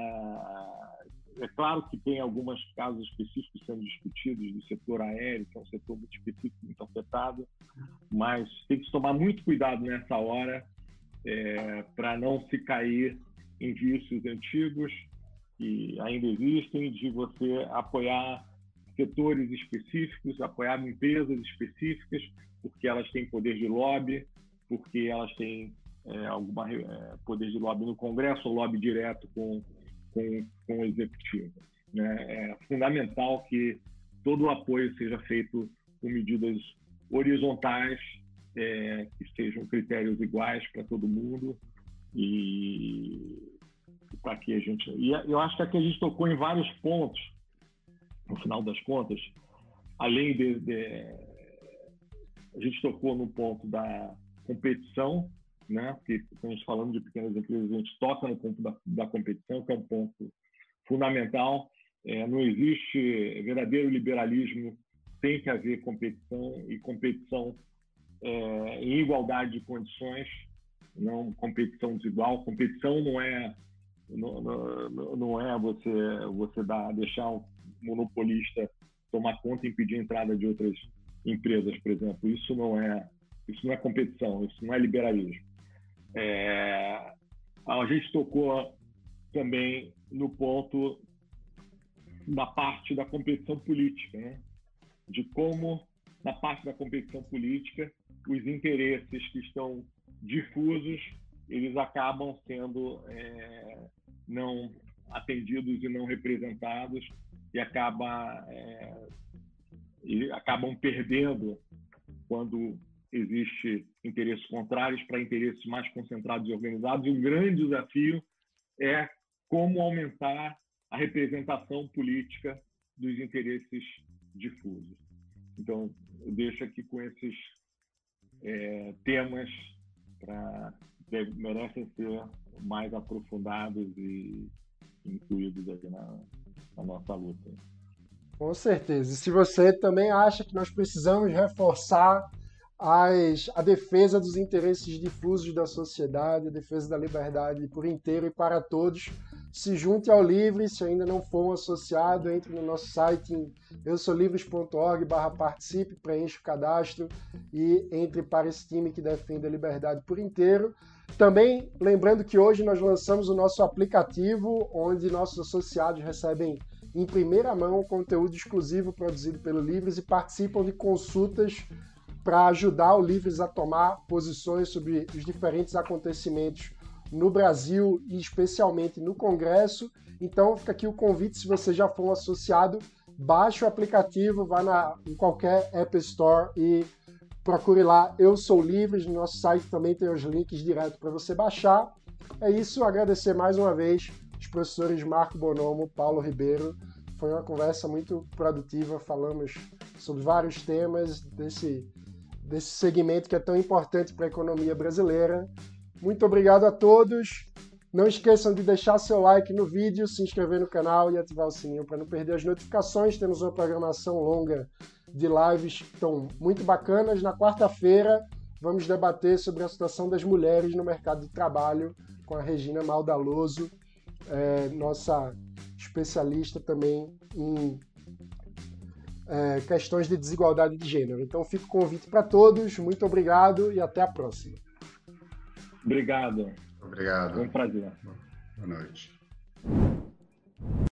É claro que tem alguns casos específicos sendo discutidos do setor aéreo, que é um setor muito específico, muito afetado, mas tem que tomar muito cuidado nessa hora é, para não se cair em vícios antigos que ainda existem, de você apoiar setores específicos, apoiar empresas específicas, porque elas têm poder de lobby, porque elas têm é, algum é, poder de lobby no Congresso, ou lobby direto com, com, com o Executivo. Né? É fundamental que todo o apoio seja feito com medidas horizontais, é, que sejam critérios iguais para todo mundo, e para que a gente... E eu acho que aqui a gente tocou em vários pontos, no final das contas, além de, de... A gente tocou no ponto da competição, né? Porque quando a gente falando de pequenas empresas, a gente toca no ponto da, da competição, que é um ponto fundamental. É, não existe verdadeiro liberalismo sem que haver competição, e competição é, em igualdade de condições, não competição desigual. Competição não é Não, não, não é você, você dar, deixar um monopolista tomar conta e impedir a entrada de outras empresas, por exemplo. Isso não é, isso não é competição, isso não é liberalismo. É, a gente tocou também no ponto da parte da competição política, né? De como, na parte da competição política, os interesses que estão difusos, eles acabam sendo é, não atendidos e não representados, e, acaba, é, e acabam perdendo quando existe interesses contrários para interesses mais concentrados e organizados. E o grande desafio é como aumentar a representação política dos interesses difusos. Então, eu deixo aqui com esses é, temas para merecem ser mais aprofundados e incluídos aqui na, na nossa luta. Com certeza. E se você também acha que nós precisamos reforçar as, a defesa dos interesses difusos da sociedade, a defesa da liberdade por inteiro e para todos, se junte ao Livre. Se ainda não for um associado, entre no nosso site em eu sou livres ponto org barra participe, preencha o cadastro e entre para esse time que defende a liberdade por inteiro. Também lembrando que hoje nós lançamos o nosso aplicativo, onde nossos associados recebem em primeira mão conteúdo exclusivo produzido pelo Livres e participam de consultas para ajudar o Livres a tomar posições sobre os diferentes acontecimentos no Brasil e especialmente no Congresso. Então fica aqui o convite, se você já for um associado, baixe o aplicativo, vá na, em qualquer App Store e procure lá Eu Sou Livres. No nosso site também tem os links direto para você baixar. É isso, agradecer mais uma vez os professores Marco Bonomo, Paulo Ribeiro. Foi uma conversa muito produtiva, falamos sobre vários temas desse, desse segmento que é tão importante para a economia brasileira. Muito obrigado a todos. Não esqueçam de deixar seu like no vídeo, se inscrever no canal e ativar o sininho para não perder as notificações. Temos uma programação longa de lives que estão muito bacanas. Na quarta-feira vamos debater sobre a situação das mulheres no mercado de trabalho com a Regina Maldaloso, é, nossa especialista também em é, questões de desigualdade de gênero. Então fica o convite para todos. Muito obrigado e até a próxima. Obrigado. Obrigado. Foi um prazer. Boa noite.